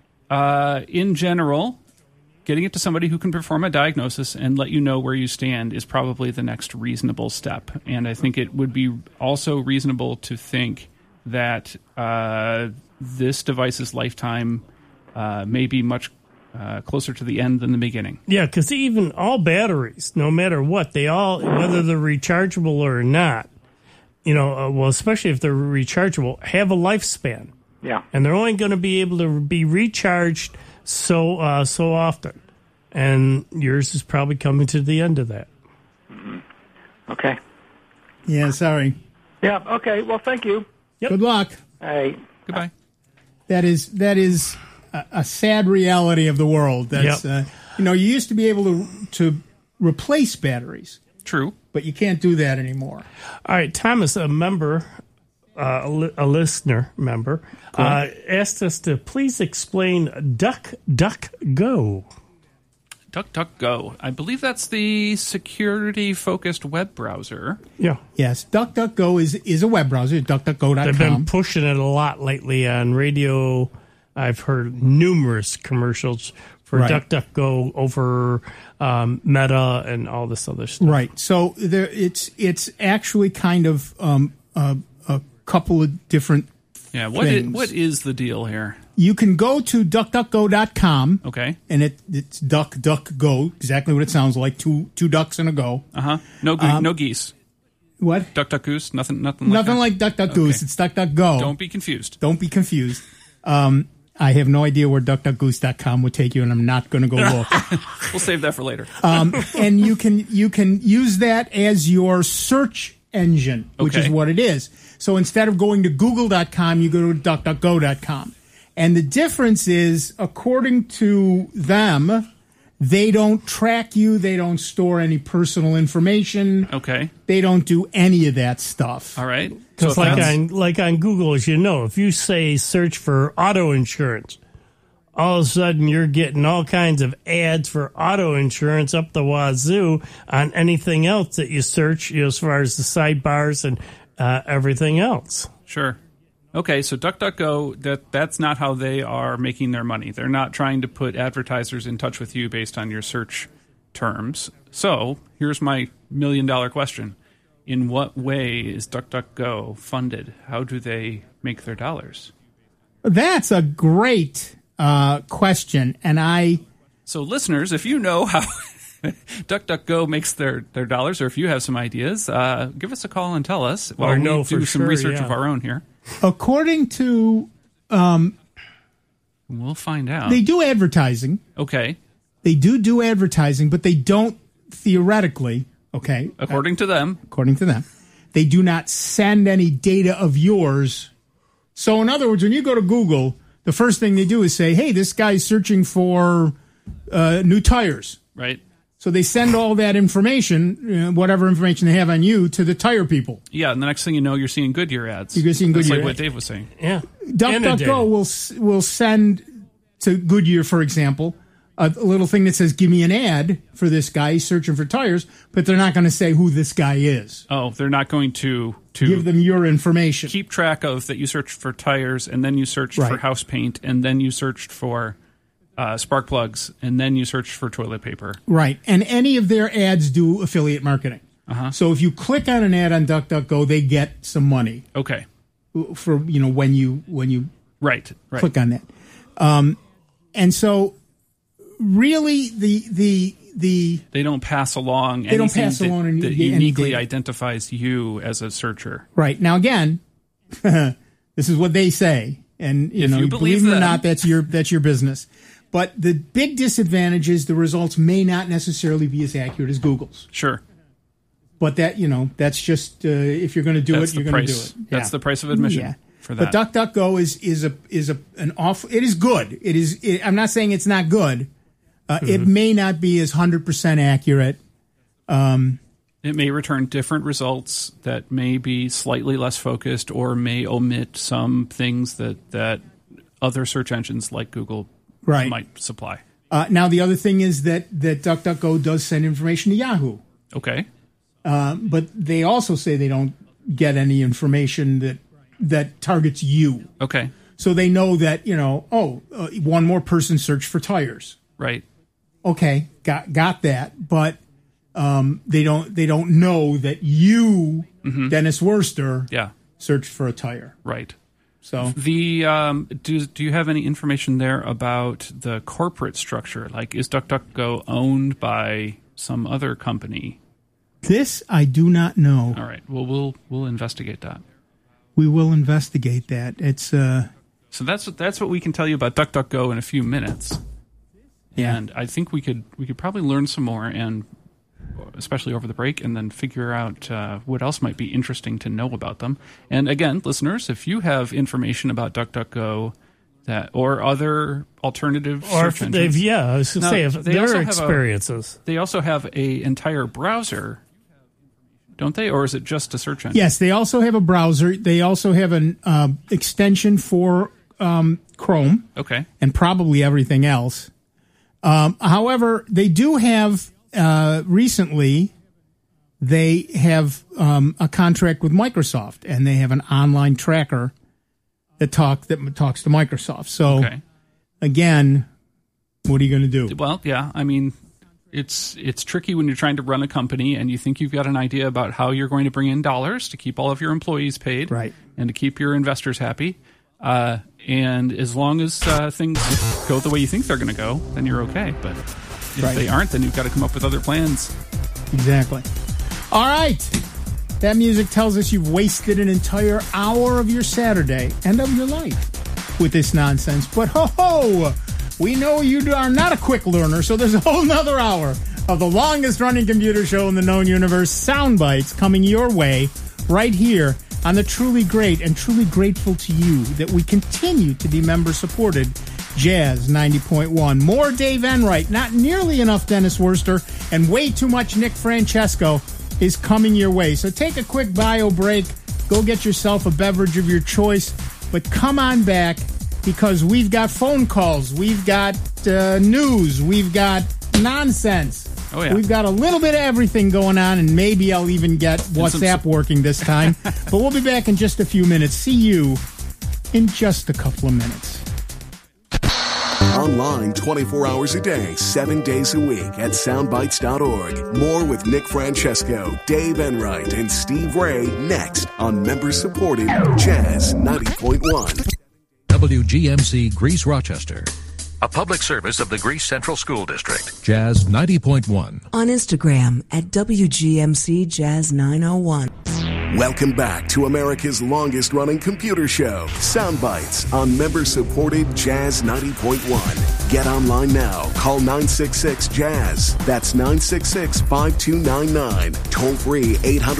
in general, getting it to somebody who can perform a diagnosis and let you know where you stand is probably the next reasonable step. And I think it would be also reasonable to think that this device's lifetime may be much closer to the end than the beginning. Yeah, because even all batteries, no matter what, they all, whether they're rechargeable or not, well, especially if they're rechargeable, have a lifespan. Yeah. And they're only going to be able to be recharged so often. And yours is probably coming to the end of that. Okay. Yeah, sorry. Yeah. Okay. Well, thank you. Yep. Good luck. Hey. Goodbye. That is a sad reality of the world. That's Yep. you used to be able to replace batteries, True. but you can't do that anymore. All right, Thomas, a member, a listener member, asked us to please explain DuckDuckGo. DuckDuckGo. I believe that's the security-focused web browser. Yeah. Yes, DuckDuckGo is a web browser, DuckDuckGo.com. They've been pushing it a lot lately on radio. I've heard numerous commercials for Right. DuckDuckGo over Meta and all this other stuff. Right. So it's actually kind of a couple of different Yeah. things. What is the deal here? You can go to DuckDuckGo.com, Okay. and it's DuckDuckGo, exactly what it sounds like, two ducks and a go. No geese. What? Duck, duck, goose. Nothing like Nothing that? like Duck Duck Goose. Okay. It's DuckDuckGo. Don't be confused. Don't be confused. I have no idea where DuckDuckGoose.com would take you, and I'm not going to go look. We'll save that for later. And you can use that as your search engine, which Okay. is what it is. So instead of going to Google.com, you go to DuckDuckGo.com. And the difference is, according to them, they don't track you. They don't store any personal information. Okay. They don't do any of that stuff. All right. Because if that's- like on Google, as you know, if you say search for auto insurance, all of a sudden you're getting all kinds of ads for auto insurance up the wazoo on anything else that you search, as far as the sidebars and everything else. Sure. Okay, so DuckDuckGo, that's not how they are making their money. They're not trying to put advertisers in touch with you based on your search terms. So here's my $1 million question. In what way is DuckDuckGo funded? How do they make their dollars? That's a great question. And So listeners, if you know how DuckDuckGo makes their dollars, or if you have some ideas, give us a call and tell us. While know we do for some sure, research yeah. of our own here. according to We'll find out. They do advertising. Okay. They do advertising, but they don't theoretically, okay? According to them. According to them. They do not send any data of yours. So in other words, when you go to Google, the first thing they do is say, hey, this guy's searching for new tires. Right. So they send all that information, whatever information they have on you, to the tire people. Yeah, and the next thing you know, you're seeing Goodyear ads. You're seeing Goodyear That's like ads. what Dave was saying. Yeah. DuckDuckGo will send to Goodyear, for example, a little thing that says, give me an ad for this guy. He's searching for tires, but they're not going to say who this guy is. Oh, they're not going to give them your information. Keep track of that you searched for tires, and then you searched for house paint, and then you searched for spark plugs, and then you searched for toilet paper. Right. And any of their ads do affiliate marketing. Uh-huh. So if you click on an ad on DuckDuckGo, they get some money. Okay. For, when you right. click on that. And so really they don't pass along anything that uniquely identifies you as a searcher. Right. Now again, this is what they say, and you believe them or not, that's your business. But the big disadvantage is the results may not necessarily be as accurate as Google's. Sure. But that, that's just if you're going to do it, you're going to do it. That's the price of admission for that. But DuckDuckGo it is good. It is. I'm not saying it's not good. It may not be as 100% accurate. It may return different results that may be slightly less focused, or may omit some things that other search engines like Google might supply. Now, the other thing is that DuckDuckGo does send information to Yahoo. Okay. But they also say they don't get any information that targets you. Okay. So they know that, one more person searched for tires. Right. Okay, got that, but they don't know that you, Dennis Wurster, searched for a tire. Right. So the do you have any information there about the corporate structure? Like, is DuckDuckGo owned by some other company? This I do not know. All right. Well, we'll investigate that. We will investigate that. It's so that's what we can tell you about DuckDuckGo in a few minutes. Yeah. And I think we could probably learn some more, and especially over the break, and then figure out what else might be interesting to know about them. And again, listeners, if you have information about DuckDuckGo or other alternative search engines, I was going to say, if their experiences. They also have an entire browser, don't they? Or is it just a search engine? Yes, they also have a browser. They also have an extension for Chrome. Okay. And probably everything else. However, they do have recently. They have a contract with Microsoft, and they have an online tracker that talks to Microsoft. So, again, what are you going to do? Well, yeah, I mean, it's tricky when you're trying to run a company and you think you've got an idea about how you're going to bring in dollars to keep all of your employees paid, right, and to keep your investors happy. And as long as things go the way you think they're going to go, then you're okay. But if they aren't, then you've got to come up with other plans. Exactly. All right. That music tells us you've wasted an entire hour of your Saturday and of your life with this nonsense. But ho-ho! We know you are not a quick learner, so there's a whole nother hour of the longest-running computer show in the known universe, Soundbites, coming your way right here on the truly great and truly grateful to you that we continue to be member-supported Jazz 90.1. More Dave Enright, not nearly enough Dennis Wurster, and way too much Nick Francesco is coming your way. So take a quick bio break, go get yourself a beverage of your choice, but come on back because we've got phone calls, we've got news, we've got nonsense. Oh, yeah. We've got a little bit of everything going on, and maybe I'll even get WhatsApp working this time. But we'll be back in just a few minutes. See you in just a couple of minutes. Online 24 hours a day, 7 days a week at soundbites.org. More with Nick Francesco, Dave Enright, and Steve Ray next on member-supported Jazz 90.1. WGMC Greece Rochester. A public service of the Greece Central School District. Jazz 90.1. On Instagram at WGMC Jazz 901. Welcome back to America's longest-running computer show, Soundbites, on member-supported Jazz 90.1. Get online now. Call 966-JAZZ. That's 966-5299. Toll-free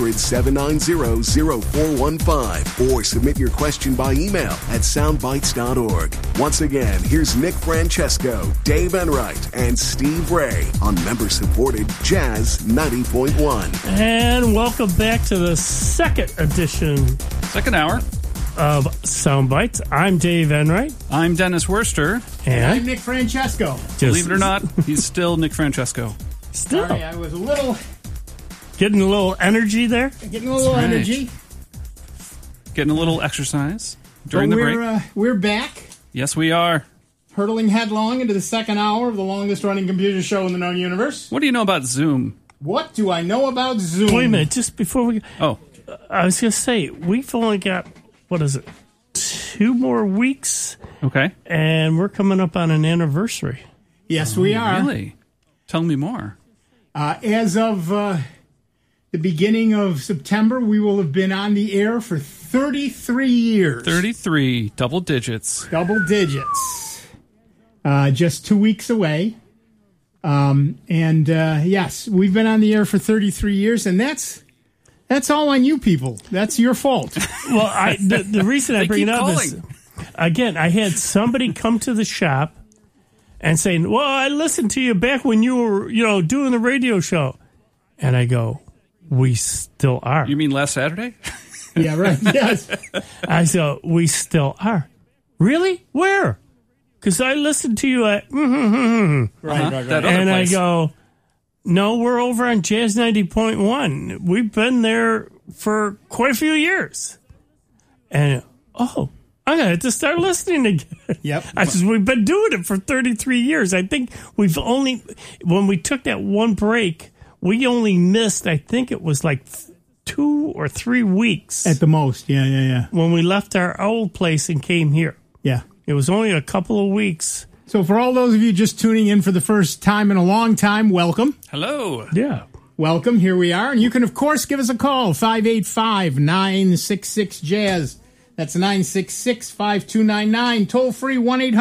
800-790-0415. Or submit your question by email at soundbites.org. Once again, here's Nick Francesco, Dave Enright, and Steve Ray on member-supported Jazz 90.1. And welcome back to the second edition, Second hour. of Soundbites. I'm Dave Enright. I'm Dennis Worcester. I'm And Nick Francesco. Believe it or not, he's still Nick Francesco. still Sorry, I was getting a little energy there. getting a little right. energy. Getting a little exercise during But the break. we're back, Yes, we are. hurtling headlong into the second hour of the longest-running computer show in the known universe. What do you know about Zoom? What do I know about Zoom? Wait a minute, just before we... Oh, I was going to say, we've only got, 2 more weeks, okay. and we're coming up on an anniversary. Yes, we are. Really? Tell me more. As of the beginning of September, we will have been on the air for 33 years. 33, double digits. Double digits. Just 2 weeks away. Yes, we've been on the air for 33 years, and that's all on you people. That's your fault. Well, the reason I bring keep it up is, calling. again, I had somebody come to the shop and saying, well, I listened to you back when you were, doing the radio show. And I go, we still are. You mean last Saturday? Yeah, right. Yes. I said, we still are. Really? Where? Because I listened to you at, Right. That other and place. I go, no, we're over on Jazz 90.1. We've been there for quite a few years. And, I'm going to have to start listening again. Yep. I said, we've been doing it for 33 years. I think we've only, when we took that one break, we only missed, I think it was like 2 or 3 weeks At the most. Yeah. when we left our old place and came here. Yeah. It was only a couple of weeks. So for all those of you just tuning in for the first time in a long time, welcome. Hello. Yeah. Welcome. Here we are. And you can, of course, give us a call, 585-966-JAZZ. That's 966-5299. Toll free,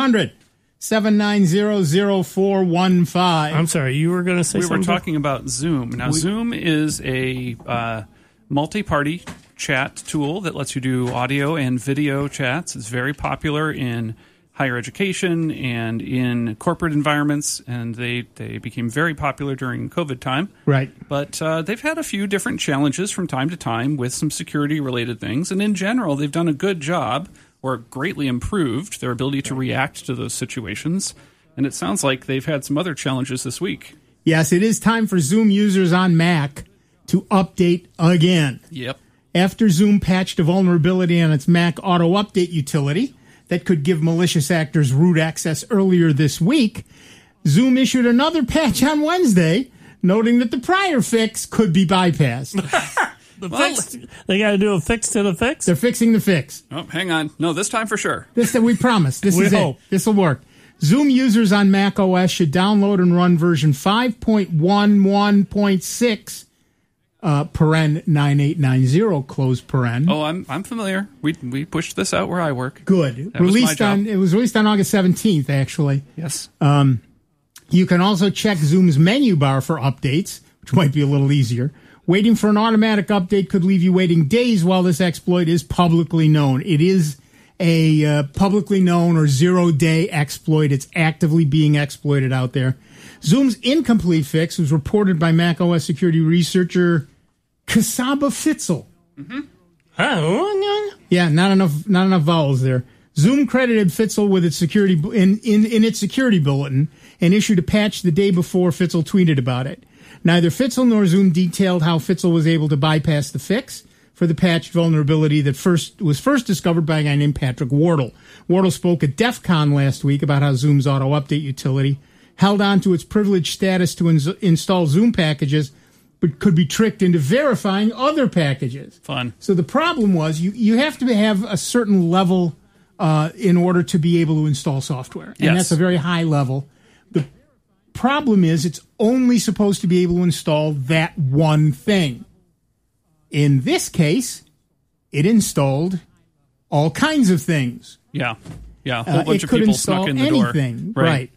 1-800-790-0415. I'm sorry, you were going to say We were something? talking about Zoom. Now, Zoom is a multi-party chat tool that lets you do audio and video chats. It's very popular in higher education and in corporate environments, and they became very popular during COVID time. Right. But they've had a few different challenges from time to time with some security-related things, and in general, they've done a good job or greatly improved their ability to react to those situations, and it sounds like they've had some other challenges this week. Yes, it is time for Zoom users on Mac to update again. Yep. After Zoom patched a vulnerability on its Mac auto update utility that could give malicious actors root access earlier this week, Zoom issued another patch on Wednesday, noting that the prior fix could be bypassed. They got to do a fix to the fix? They're fixing the fix. Oh, hang on. No, this time for sure. This we promise. This We is hope. it. This will work. Zoom users on Mac OS should download and run version 5.11.6 paren 9890 close paren. Oh, I'm familiar. We pushed this out where I work. Good. That was my job. It was released on August 17th, actually. Yes. You can also check Zoom's menu bar for updates, which might be a little easier. Waiting for an automatic update could leave you waiting days while this exploit is publicly known. It is a publicly known or 0-day exploit. It's actively being exploited out there. Zoom's incomplete fix was reported by macOS security researcher Kasaba Fitzel. Yeah, not enough vowels there. Zoom credited Fitzel with its security in its security bulletin and issued a patch the day before Fitzel tweeted about it. Neither Fitzel nor Zoom detailed how Fitzel was able to bypass the fix for the patched vulnerability that was first discovered by a guy named Patrick Wardle. Wardle spoke at DEF CON last week about how Zoom's auto update utility held on to its privileged status to install Zoom packages, but could be tricked into verifying other packages. Fun. So the problem was you have to have a certain level in order to be able to install software. And Yes. that's a very high level. The problem is it's only supposed to be able to install that one thing. In this case, it installed all kinds of things. Yeah. A whole bunch of could people install snuck in the anything. door. Right.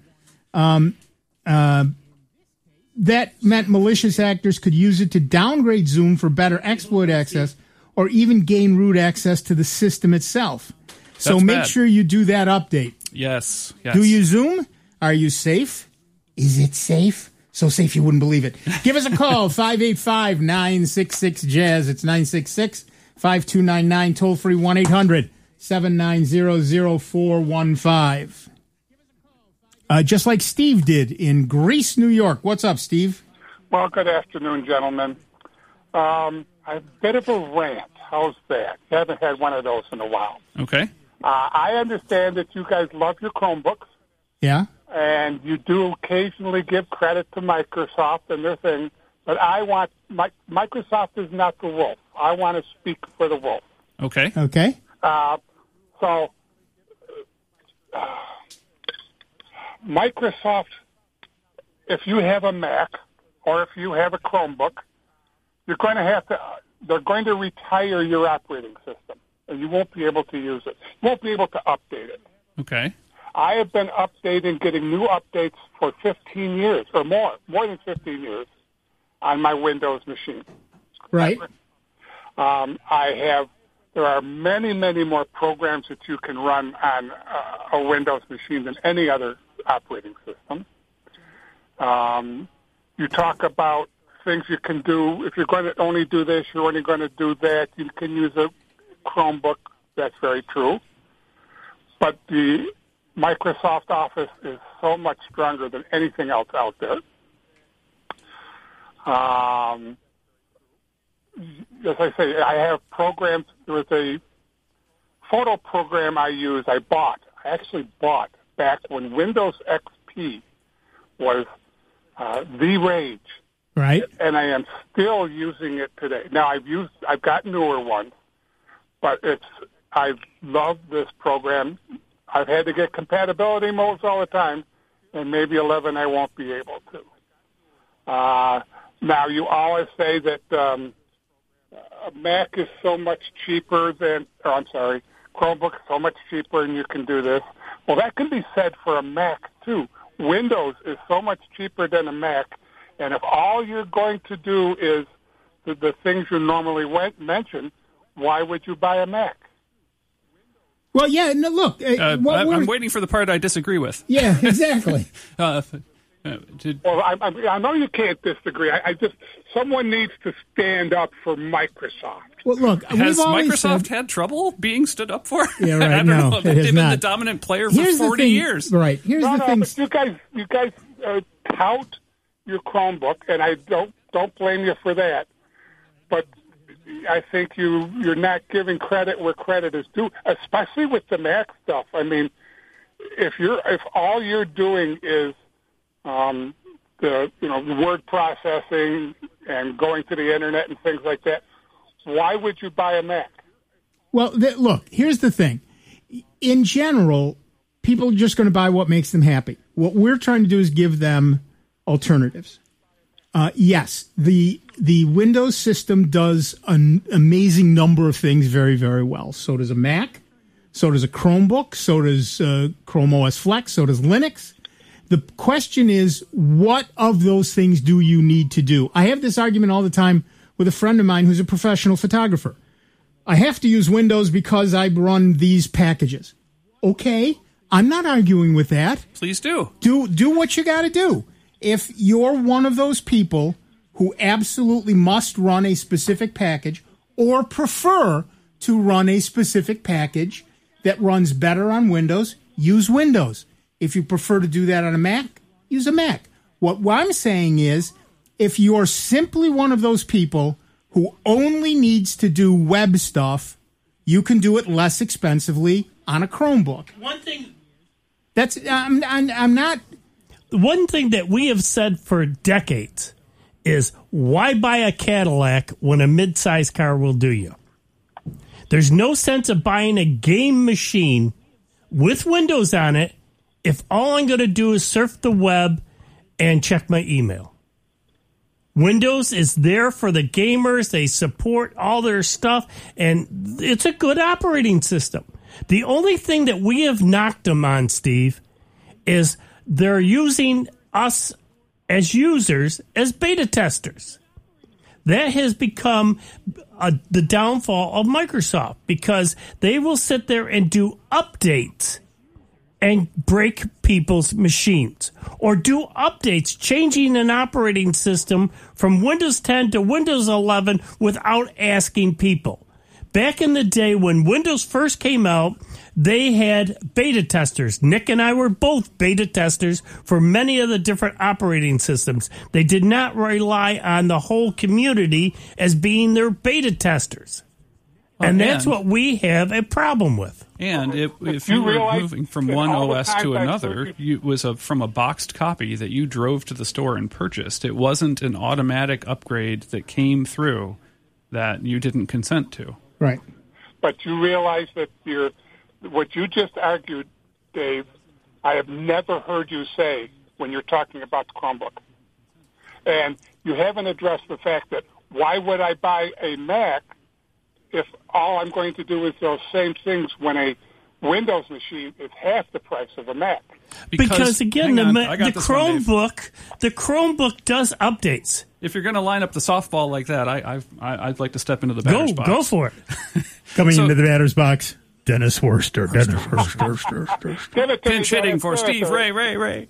That meant malicious actors could use it to downgrade Zoom for better exploit access or even gain root access to the system itself. So That's make bad. sure you do that update. Yes. Do you Zoom? Are you safe? Is it safe? So safe you wouldn't believe it. Give us a call, 585-966-JAZZ. It's 966-5299, toll free 1-800-790-0415. Just like Steve did in Greece, New York. What's up, Steve? Well, good afternoon, gentlemen. A bit of a rant. How's that? You haven't had one of those in a while. Okay. I understand that you guys love your Chromebooks, Yeah? and you do occasionally give credit to Microsoft and their thing, but Microsoft is not the wolf. I want to speak for the wolf. Okay. Okay. Microsoft, if you have a Mac or if you have a Chromebook, they're going to retire your operating system, and you won't be able to use it. You won't be able to update it. Okay. I have been getting new updates for 15 years or more than 15 years on my Windows machine. Right. There are many, many more programs that you can run on a Windows machine than any other operating system. You talk about things you can do. If you're going to only do this, you're only going to do that. You can use a Chromebook. That's very true. But the Microsoft Office is so much stronger than anything else out there. As I say, I have programs. There was a photo program I actually bought back when Windows XP was the rage. Right. And I am still using it today. Now I've got newer ones, but I love this program. I've had to get compatibility modes all the time, and maybe 11 I won't be able to. Now you always say that a Mac is so much cheaper Chromebook is so much cheaper and you can do this. Well, that can be said for a Mac too. Windows is so much cheaper than a Mac, and if all you're going to do is the things you normally mention, why would you buy a Mac? Well, yeah, no, look. I'm waiting for the part I disagree with. Yeah, exactly. Well, I know you can't disagree. Someone needs to stand up for Microsoft. Well, look, has Microsoft had trouble being stood up for? Yeah, right. I don't no, know. it They've has been not. the dominant player for 40 years. Right. Here's the thing. But you guys tout your Chromebook, and I don't blame you for that. But I think you're not giving credit where credit is due, especially with the Mac stuff. I mean, if all you're doing is the word processing and going to the internet and things like that, why would you buy a Mac? Well, look, here's the thing. In general, people are just going to buy what makes them happy. What we're trying to do is give them alternatives. Yes, the Windows system does an amazing number of things very, very well. So does a Mac. So does a Chromebook. So does Chrome OS Flex. So does Linux. The question is, what of those things do you need to do? I have this argument all the time with a friend of mine who's a professional photographer. I have to use Windows because I run these packages. Okay, I'm not arguing with that. Please do. Do what you got to do. If you're one of those people who absolutely must run a specific package or prefer to run a specific package that runs better on Windows, use Windows. If you prefer to do that on a Mac, use a Mac. What I'm saying is, if you're simply one of those people who only needs to do web stuff, you can do it less expensively on a Chromebook. One thing I'm not. One thing that we have said for decades is, why buy a Cadillac when a mid-size car will do you? There's no sense of buying a game machine with Windows on it if all I'm going to do is surf the web and check my email. Windows is there for the gamers. They support all their stuff, and it's a good operating system. The only thing that we have knocked them on, Steve, is they're using us as users as beta testers. That has become the downfall of Microsoft, because they will sit there and do updates and break people's machines, or do updates changing an operating system from Windows 10 to Windows 11 without asking people. Back in the day when Windows first came out, they had beta testers. Nick and I were both beta testers for many of the different operating systems. They did not rely on the whole community as being their beta testers. And that's what we have a problem with. And if you were moving from one OS to another, it was from a boxed copy that you drove to the store and purchased. It wasn't an automatic upgrade that came through that you didn't consent to. Right. But you realize that what you just argued, Dave, I have never heard you say when you're talking about the Chromebook. And you haven't addressed the fact that why would I buy a Mac if all I'm going to do is those same things when a Windows machine is half the price of a Mac? Because again, the Chromebook does updates. If you're going to line up the softball like that, I'd like to step into the batter's box. Go for it. Coming into the batter's box, Dennis Worster. Pinch hitting for Steve Ray.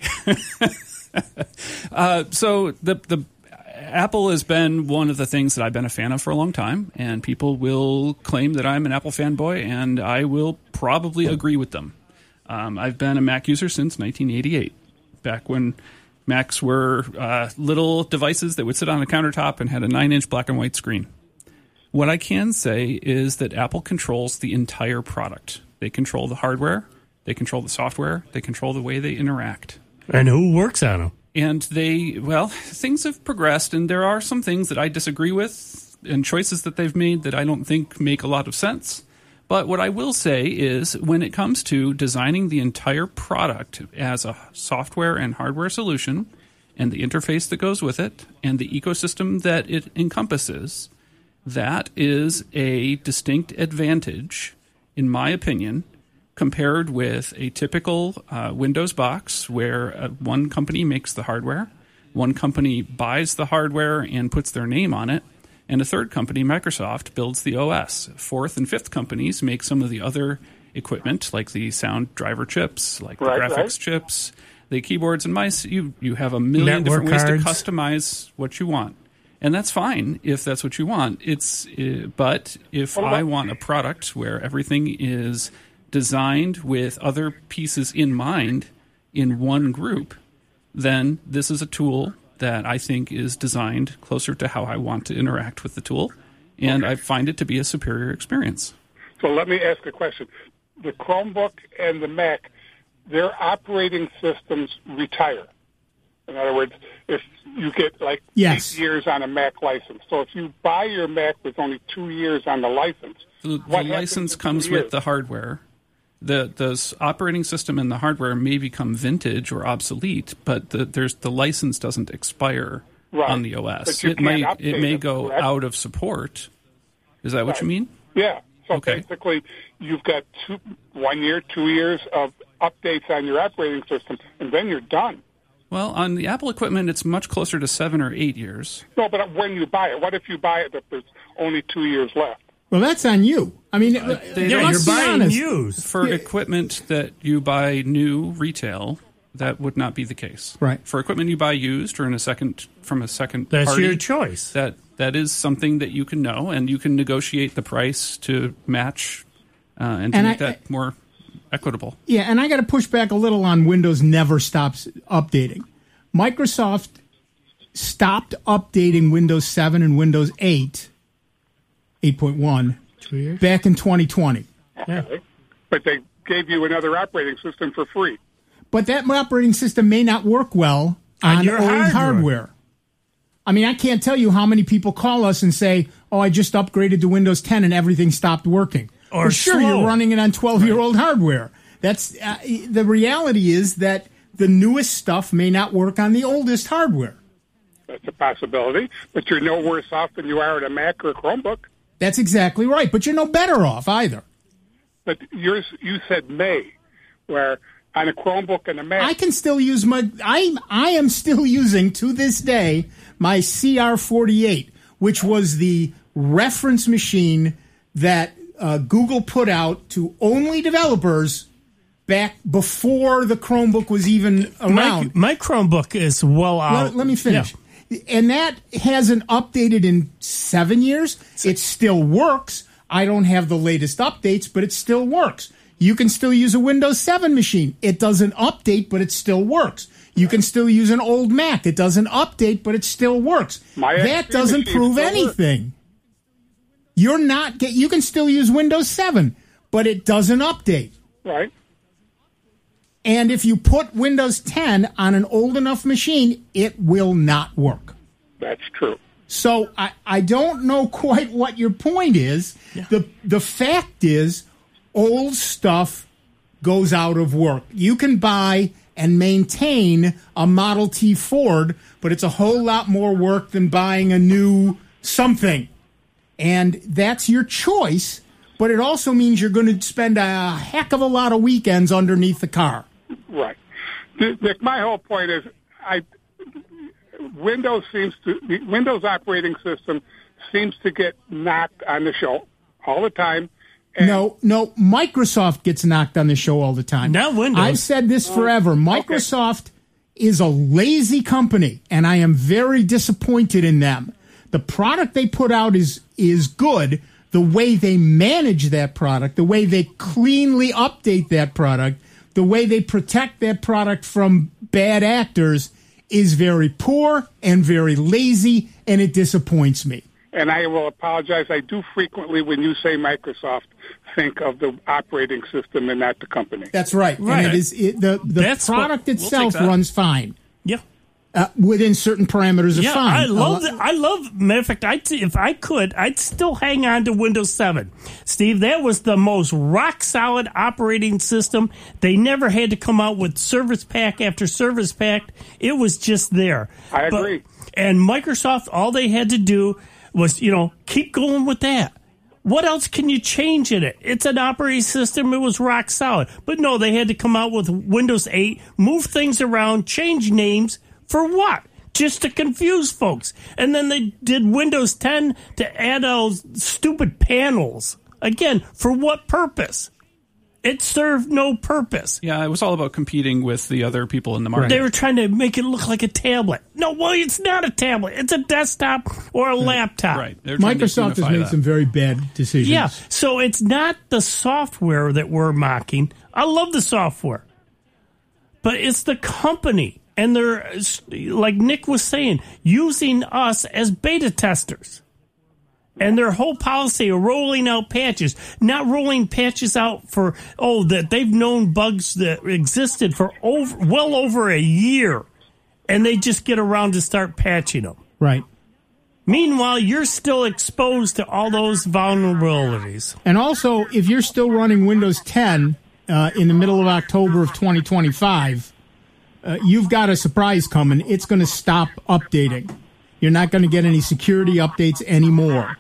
So the Apple has been one of the things that I've been a fan of for a long time, and people will claim that I'm an Apple fanboy, and I will probably agree with them. I've been a Mac user since 1988, back when Macs were little devices that would sit on a countertop and had a 9-inch black and white screen. What I can say is that Apple controls the entire product. They control the hardware, they control the software, they control the way they interact. And who works on them? And things have progressed, and there are some things that I disagree with and choices that they've made that I don't think make a lot of sense. But what I will say is when it comes to designing the entire product as a software and hardware solution and the interface that goes with it and the ecosystem that it encompasses, that is a distinct advantage, in my opinion, compared with a typical Windows box where one company makes the hardware, one company buys the hardware and puts their name on it, and a third company, Microsoft, builds the OS. Fourth and fifth companies make some of the other equipment, like the sound driver chips, like the graphics chips, the keyboards and mice. You have a million different ways to customize what you want. And that's fine if that's what you want. But if I want a product where everything is designed with other pieces in mind in one group, then this is a tool that I think is designed closer to how I want to interact with the tool, and I find it to be a superior experience. So let me ask a question. The Chromebook and the Mac, their operating systems retire. In other words, if you get 8 years on a Mac license. So if you buy your Mac with only 2 years on the license, the license comes with the hardware. The operating system and the hardware may become vintage or obsolete, but the license doesn't expire on the OS. It may go out of support. Is that what you mean? Yeah. So basically, you've got 1 year, 2 years of updates on your operating system, and then you're done. Well, on the Apple equipment, it's much closer to 7 or 8 years. No, but when you buy it, what if you buy it that there's only 2 years left? Well, that's on you. I mean, you're buying used. For equipment that you buy new retail, that would not be the case. Right. For equipment you buy used or from a second that's party, your choice. That is something that you can know, and you can negotiate the price to match and make that more equitable. Yeah, and I got to push back a little on Windows never stops updating. Microsoft stopped updating Windows 7 and Windows 8.1 back in 2020. Yeah. But they gave you another operating system for free. But that operating system may not work well on your old hardware. I mean, I can't tell you how many people call us and say, I just upgraded to Windows 10 and everything stopped working. Or well, sure, you're running it on 12-year-old hardware. That's the reality is that the newest stuff may not work on the oldest hardware. That's a possibility, but you're no worse off than you are at a Mac or a Chromebook. That's exactly right, but you're no better off either. But you said may, where on a Chromebook and a Mac, I can still use I am still using to this day my CR48, which was the reference machine that Google put out to only developers back before the Chromebook was even around. My Chromebook is well out. Let me finish. Yeah. And that hasn't updated in 7 years. It still works. I don't have the latest updates, but it still works. You can still use a Windows 7 machine. It doesn't update, but it still works. You can still use an old Mac. It doesn't update, but it still works. That doesn't prove anything. You can still use Windows 7, but it doesn't update. Right. And if you put Windows 10 on an old enough machine, it will not work. That's true. So I don't know quite what your point is. Yeah. The fact is, old stuff goes out of work. You can buy and maintain a Model T Ford, but it's a whole lot more work than buying a new something. And that's your choice, but it also means you're going to spend a heck of a lot of weekends underneath the car. Right. Nick, my whole point is Windows operating system seems to get knocked on the show all the time. No, Microsoft gets knocked on the show all the time. Not Windows. I've said this forever. Microsoft is a lazy company, and I am very disappointed in them. The product they put out is good. The way they manage that product, the way they cleanly update that product, the way they protect that product from bad actors is very poor and very lazy, and it disappoints me. And I will apologize. I do frequently, when you say Microsoft, think of the operating system and not the company. That's right. And the product itself runs fine. Yeah. Within certain parameters of fine. I love. Matter of fact, if I could, I'd still hang on to Windows 7. Steve, that was the most rock solid operating system. They never had to come out with service pack after service pack. It was just there. I agree. And Microsoft, all they had to do was, keep going with that. What else can you change in it? It's an operating system. It was rock solid. But no, they had to come out with Windows 8, move things around, change names. For what? Just to confuse folks. And then they did Windows 10 to add those stupid panels. Again, for what purpose? It served no purpose. Yeah, it was all about competing with the other people in the market. They were trying to make it look like a tablet. No, well, it's not a tablet. It's a desktop or a laptop. Right. Microsoft has made some very bad decisions. Yeah, so it's not the software that we're mocking. I love the software. But it's the company. And they're, like Nick was saying, using us as beta testers. And their whole policy of rolling out patches, not rolling patches out for, that they've known bugs that existed for well over a year. And they just get around to start patching them. Right. Meanwhile, you're still exposed to all those vulnerabilities. And also, if you're still running Windows 10 in the middle of October of 2025... you've got a surprise coming. It's going to stop updating. You're not going to get any security updates anymore.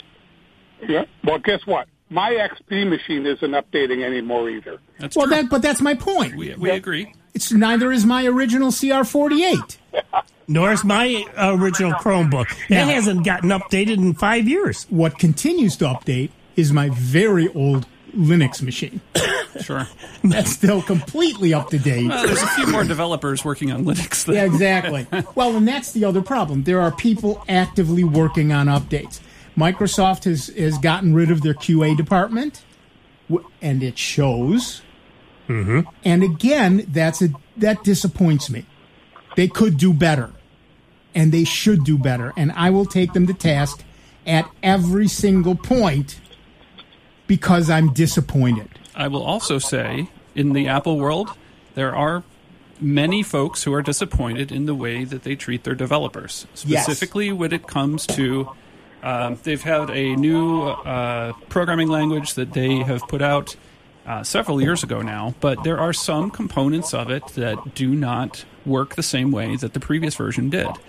Yeah. Well, guess what? My XP machine isn't updating anymore either. That's true. But that's my point. We agree. It's neither is my original CR48. Nor is my original Chromebook. It hasn't gotten updated in 5 years. What continues to update is my very old Linux machine. Sure. That's still completely up to date. Well, there's a few more developers working on Linux than... Yeah, exactly. Well, and that's the other problem. There are people actively working on updates. Microsoft has gotten rid of their QA department, and it shows. Mm-hmm. And again, that disappoints me. They could do better, and they should do better. And I will take them to task at every single point because I'm disappointed. I will also say, in the Apple world, there are many folks who are disappointed in the way that they treat their developers. Specifically when it comes to, they've had a new programming language that they have put out several years ago now, but there are some components of it that do not work the same way that the previous version did.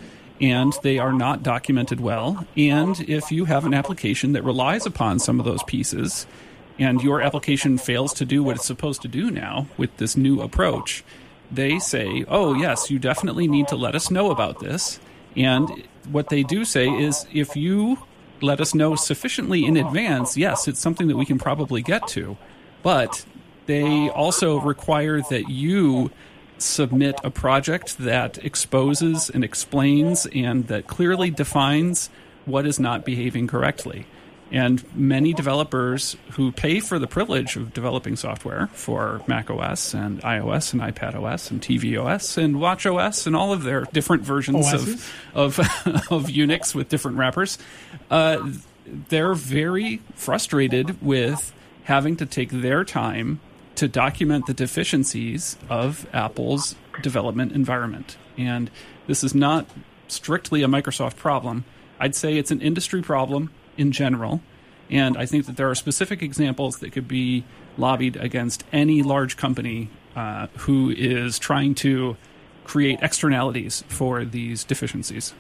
and they are not documented well. And if you have an application that relies upon some of those pieces, and your application fails to do what it's supposed to do now with this new approach, they say, oh, yes, you definitely need to let us know about this. And what they do say is, if you let us know sufficiently in advance, yes, it's something that we can probably get to. But they also require that you submit a project that exposes and explains and that clearly defines what is not behaving correctly. And many developers who pay for the privilege of developing software for macOS and iOS and iPadOS and tvOS and watchOS and all of their different versions of Unix with different wrappers, they're very frustrated with having to take their time to document the deficiencies of Apple's development environment. And this is not strictly a Microsoft problem. I'd say it's an industry problem in general, and I think that there are specific examples that could be lobbied against any large company who is trying to create externalities for these deficiencies.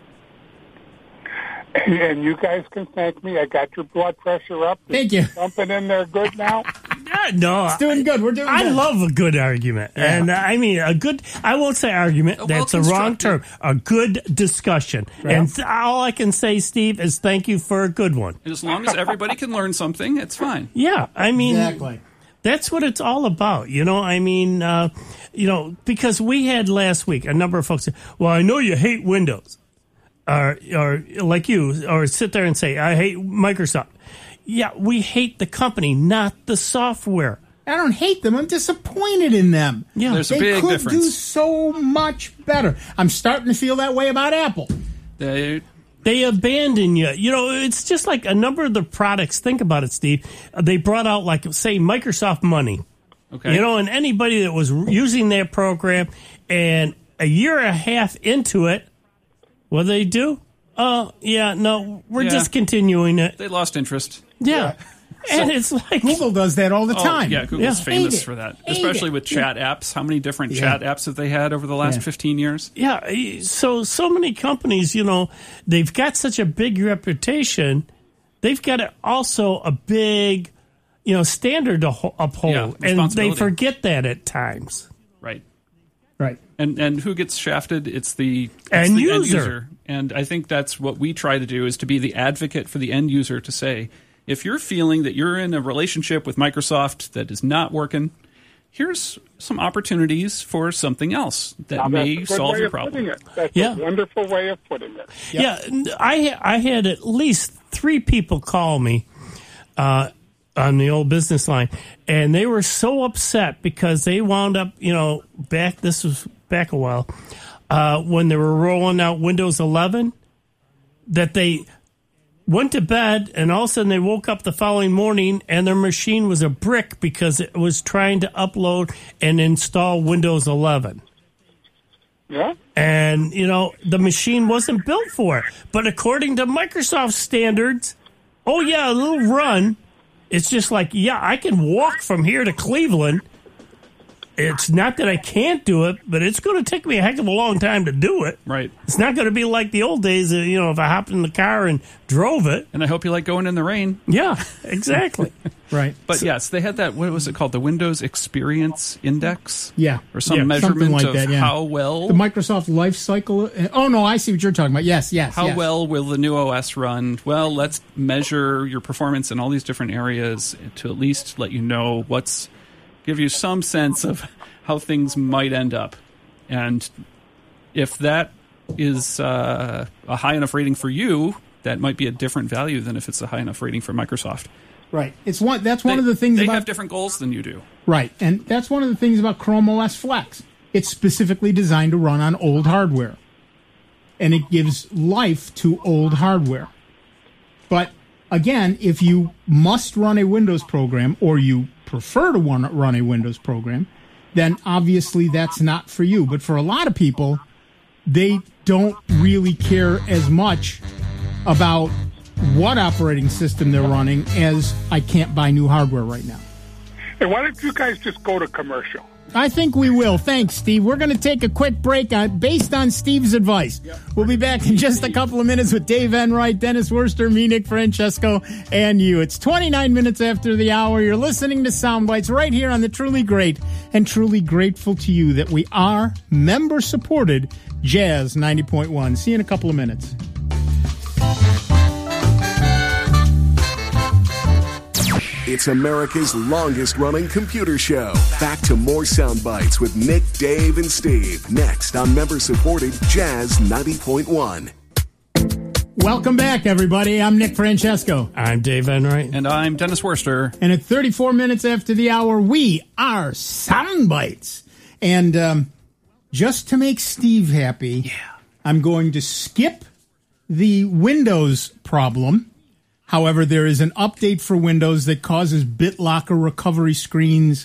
And you guys can thank me. I got your blood pressure up. Thank you. Jumping in there good now? No, it's doing good. We're doing good. I love a good argument. Yeah. And I mean, I won't say argument. That's a wrong term. A good discussion. Right. And all I can say, Steve, is thank you for a good one. As long as everybody can learn something, it's fine. Yeah. I mean, exactly. That's what it's all about. You know, I mean, because we had last week a number of folks say, well, I know you hate Windows. Or like you, or sit there and say, I hate Microsoft. Yeah, we hate the company, not the software. I don't hate them. I'm disappointed in them. Yeah, there's a big difference. They could do so much better. I'm starting to feel that way about Apple. They abandon you. You know, it's just like a number of the products. Think about it, Steve. They brought out, like, say, Microsoft Money. Okay. You know, and anybody that was using their program, and a year and a half into it, what do they do? Oh, yeah, no, we're discontinuing it. They lost interest. Yeah. And it's like Google does that all the time. Yeah, Google's famous for that, especially with chat apps. How many different chat apps have they had over the last 15 years? Yeah, so many companies, you know, they've got such a big reputation. They've got also a big, you know, standard to uphold, and they forget that at times. Right. Right. And who gets shafted? It's the end user. user. And I think that's what we try to do, is to be the advocate for the end user, to say, if you're feeling that you're in a relationship with Microsoft that is not working, here's some opportunities for something else that may solve your problem. That's a wonderful way of putting it. Yep. Yeah, I had at least 3 people call me on the old business line, and they were so upset because they wound up, you know, this was back a while, when they were rolling out Windows 11, that they went to bed, and all of a sudden they woke up the following morning and their machine was a brick because it was trying to upload and install Windows 11. Yeah. And, you know, the machine wasn't built for it. But according to Microsoft standards, a little run. It's just like, I can walk from here to Cleveland. It's not that I can't do it, but it's going to take me a heck of a long time to do it. Right. It's not going to be like the old days, you know, if I hopped in the car and drove it. And I hope you like going in the rain. Yeah, exactly. Right. But yes, they had that, what was it called? The Windows Experience Index? Yeah. Or some measurement like of that, how well... The Microsoft life cycle... Oh, no, I see what you're talking about. Yes. How well will the new OS run? Well, let's measure your performance in all these different areas to at least let you know give you some sense of how things might end up. And if that is a high enough rating for you, that might be a different value than if it's a high enough rating for Microsoft. Right. That's one of the things they about... have different goals than you do. Right. And that's one of the things about Chrome OS Flex. It's specifically designed to run on old hardware. And it gives life to old hardware. But again, if you must run a Windows program, or you prefer to run a Windows program, then obviously that's not for you. But for a lot of people, they don't really care as much about what operating system they're running as I can't buy new hardware right now. Hey, why don't you guys just go to commercial? I think we will. Thanks, Steve. We're going to take a quick break based on Steve's advice. We'll be back in just a couple of minutes with Dave Enright, Dennis Worster, me, Nick Francesco, and you. It's 29 minutes after the hour. You're listening to Soundbites right here on the Truly Great, and truly grateful to you that we are member-supported Jazz 90.1. See you in a couple of minutes. It's America's longest-running computer show. Back to more sound bites with Nick, Dave, and Steve. Next on member-supported Jazz 90.1. Welcome back, everybody. I'm Nick Francesco. I'm Dave Enright. And I'm Dennis Worster. And at 34 minutes after the hour, we are Soundbites. And just to make Steve happy, I'm going to skip the Windows problem. However, there is an update for Windows that causes BitLocker recovery screens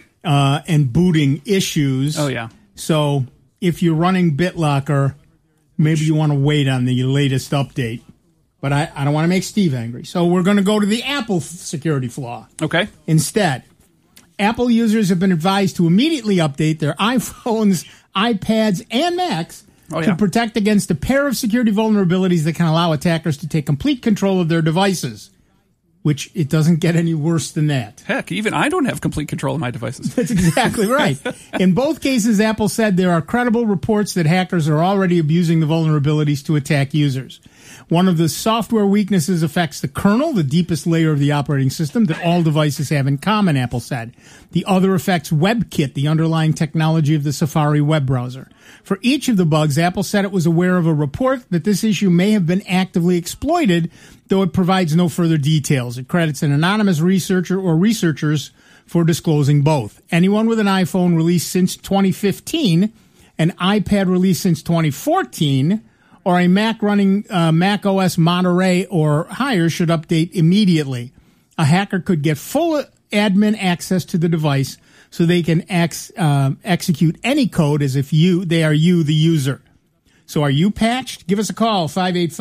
and booting issues. Oh, yeah. So if you're running BitLocker, maybe you want to wait on the latest update. But I don't want to make Steve angry. So we're going to go to the Apple security flaw. Okay. Instead, Apple users have been advised to immediately update their iPhones, iPads, and Macs to protect against a pair of security vulnerabilities that can allow attackers to take complete control of their devices, which it doesn't get any worse than that. Heck, even I don't have complete control of my devices. That's exactly right. In both cases, Apple said there are credible reports that hackers are already abusing the vulnerabilities to attack users. One of the software weaknesses affects the kernel, the deepest layer of the operating system that all devices have in common, Apple said. The other affects WebKit, the underlying technology of the Safari web browser. For each of the bugs, Apple said it was aware of a report that this issue may have been actively exploited, though it provides no further details. It credits an anonymous researcher or researchers for disclosing both. Anyone with an iPhone released since 2015, an iPad released since 2014, or a Mac running Mac OS Monterey or higher should update immediately. A hacker could get full admin access to the device so they can execute any code as if they are you, the user. So are you patched? Give us a call,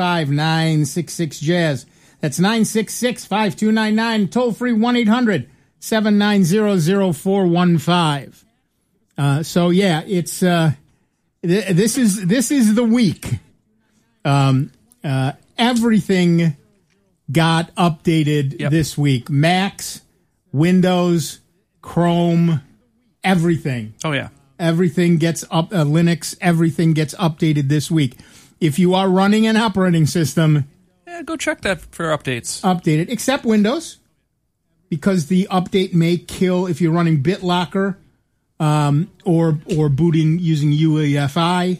585-966-JAZZ. That's 966-5299, toll-free 1-800-790-0415. So, yeah, it's this is the week. Everything got updated this week. Macs, Windows, Chrome, everything. Oh, yeah. Everything gets up, Linux, everything gets updated this week. If you are running an operating system, go check that for updates. Update it, except Windows, because the update may kill if you're running BitLocker or booting using UEFI.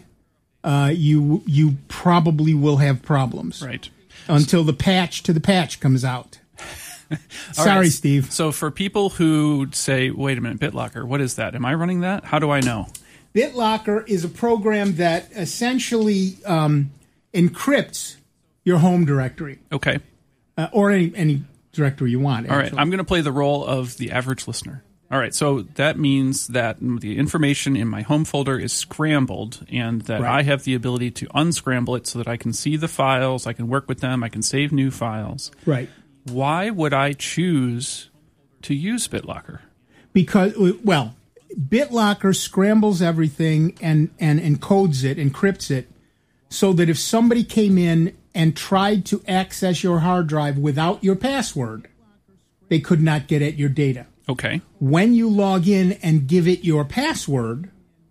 You probably will have problems. Right. Until the patch comes out. Sorry, right. Steve. So for people who say, wait a minute, BitLocker, what is that? Am I running that? How do I know? BitLocker is a program that essentially encrypts your home directory. Okay. Or any directory you want. All right. I'm going to play the role of the average listener. All right, so that means that the information in my home folder is scrambled and that I have the ability to unscramble it so that I can see the files, I can work with them, I can save new files. Right. Why would I choose to use BitLocker? Because, well, BitLocker scrambles everything and encodes it, encrypts it, so that if somebody came in and tried to access your hard drive without your password, they could not get at your data. Okay. When you log in and give it your password,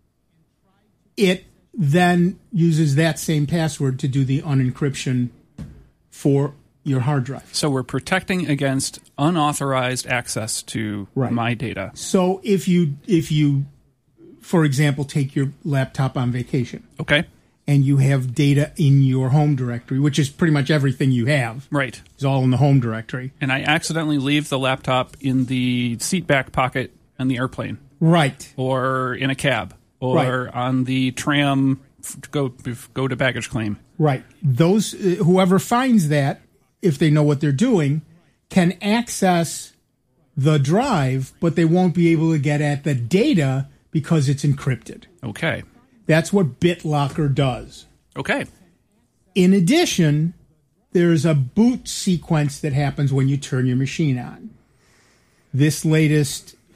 it then uses that same password to do the unencryption for your hard drive. So we're protecting against unauthorized access to my data. So if you, for example, take your laptop on vacation. Okay. And you have data in your home directory, which is pretty much everything you have. Right. It's all in the home directory. And I accidentally leave the laptop in the seat back pocket on the airplane. Right. Or in a cab. Or on the tram to go to baggage claim. Right. Those whoever finds that, if they know what they're doing, can access the drive, but they won't be able to get at the data because it's encrypted. Okay. That's what BitLocker does. Okay. In addition, there's a boot sequence that happens when you turn your machine on. This latest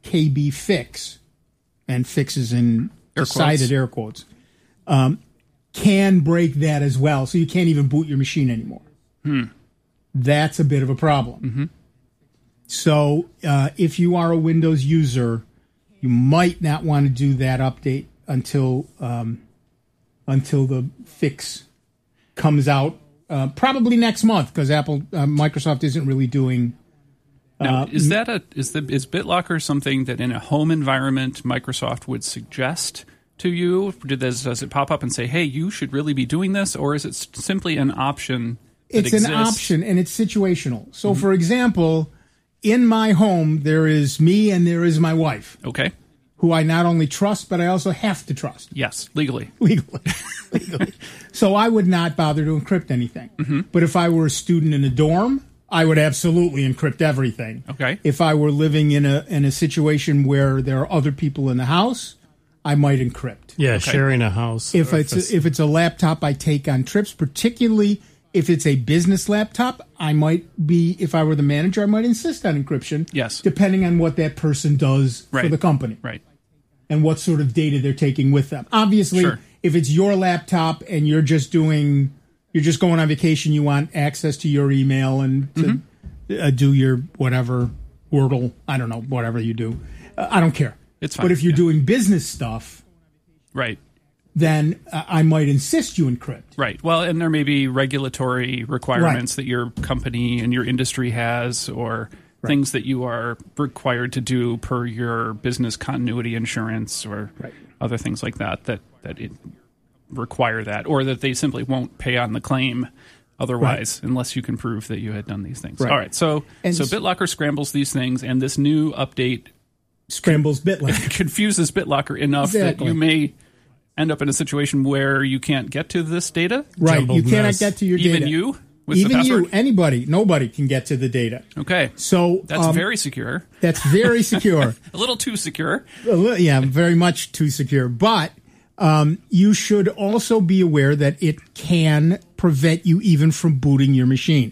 KB fix, and fixes in Air decided air quotes, can break that as well. So you can't even boot your machine anymore. That's a bit of a problem. So if you are a Windows user, you might not want to do that update until the fix comes out, probably next month, because Microsoft isn't really doing. Now, is BitLocker something that in a home environment Microsoft would suggest to you? Does it pop up and say, "Hey, you should really be doing this," or is it simply an option? It's an option, and it's situational. So, for example, in my home there is me and there is my wife. Okay. Who I not only trust, but I also have to trust. Yes, legally. Legally. So I would not bother to encrypt anything. But if I were a student in a dorm, I would absolutely encrypt everything. Okay. If I were living in a situation where there are other people in the house, I might encrypt. Yeah, sharing a house. If it's a laptop I take on trips, particularly if it's a business laptop, I might be, if I were the manager, I might insist on encryption. Yes. Depending on what that person does for the company. Right. And what sort of data they're taking with them. Obviously, if it's your laptop and you're just going on vacation, you want access to your email and to do your whatever, Wordle, I don't know, whatever you do. I don't care. It's fine. But if you're doing business stuff, right, then I might insist you encrypt. Right. Well, and there may be regulatory requirements that your company and your industry has, or things that you are required to do per your business continuity insurance, or other things like that it require that, or that they simply won't pay on the claim otherwise unless you can prove that you had done these things. All right. So BitLocker scrambles these things, and this new update scrambles BitLocker. Confuses BitLocker enough that you may end up in a situation where you can't get to this data. Right. You cannot get to your data. Even you? With Even the password? you, anybody, nobody can get to the data. Okay. So that's very secure. That's very secure. A little too secure. Yeah, very much too secure. But you should also be aware that it can prevent you even from booting your machine.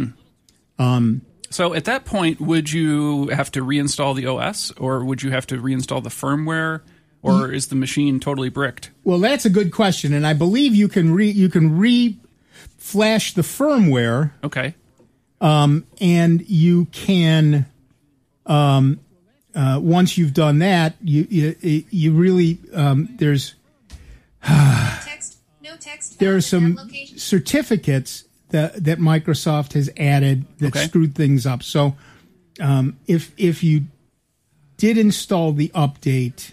So at that point, would you have to reinstall the OS, or would you have to reinstall the firmware, or is the machine totally bricked? Well, that's a good question, and I believe you can flash the firmware. Okay. And you can, once you've done that, you really there's there are some certificates that Microsoft has added that screwed things up. So if you did install the update,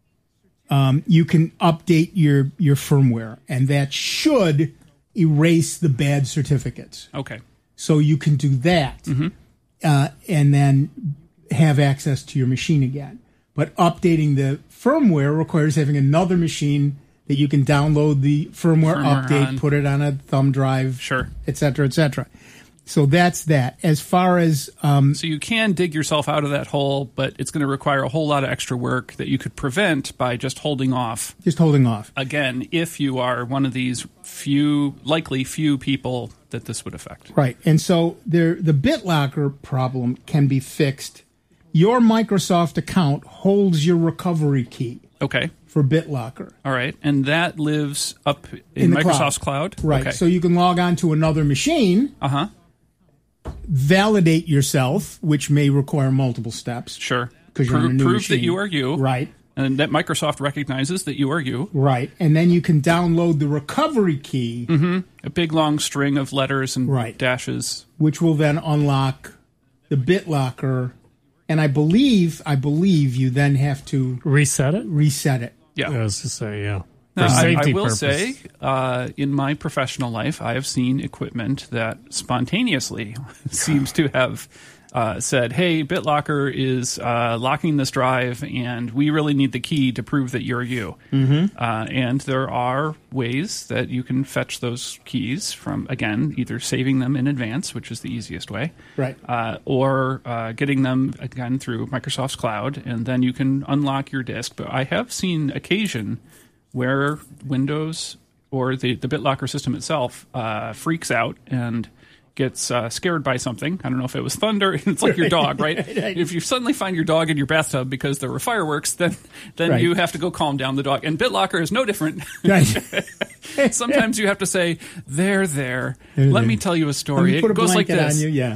you can update your firmware, and that should erase the bad certificates. Okay. So you can do that and then have access to your machine again. But updating the firmware requires having another machine that you can download the firmware update, put it on a thumb drive, et cetera, et cetera. So that's that. As far as... so you can dig yourself out of that hole, but it's going to require a whole lot of extra work that you could prevent by just holding off. Just holding off. Again, if you are one of these likely few people that this would affect. Right. And so the BitLocker problem can be fixed. Your Microsoft account holds your recovery key. Okay. For BitLocker. All right. And that lives up in Microsoft's cloud? Right. Okay. So you can log on to another machine. Validate yourself, which may require multiple steps. Sure. Because you're on a new prove machine. that you are you. Right. And that Microsoft recognizes that you are you. Right. And then you can download the recovery key. A big long string of letters and dashes. Which will then unlock the BitLocker. And I believe you then have to reset it. Yeah. I was to say, yeah. Now, For safety I will purpose. say, in my professional life, I have seen equipment that spontaneously seems to have said, hey, BitLocker is locking this drive, and we really need the key to prove that you're you. And there are ways that you can fetch those keys from, again, either saving them in advance, which is the easiest way, right, or getting them, again, through Microsoft's cloud, and then you can unlock your disk. But I have seen occasion where Windows or the BitLocker system itself freaks out and gets scared by something. I don't know if it was thunder. It's like your dog, right? If you suddenly find your dog in your bathtub because there were fireworks, then you have to go calm down the dog. And BitLocker is no different. Right. Sometimes you have to say, there. Let me tell you a story. It goes like this. On you, yeah.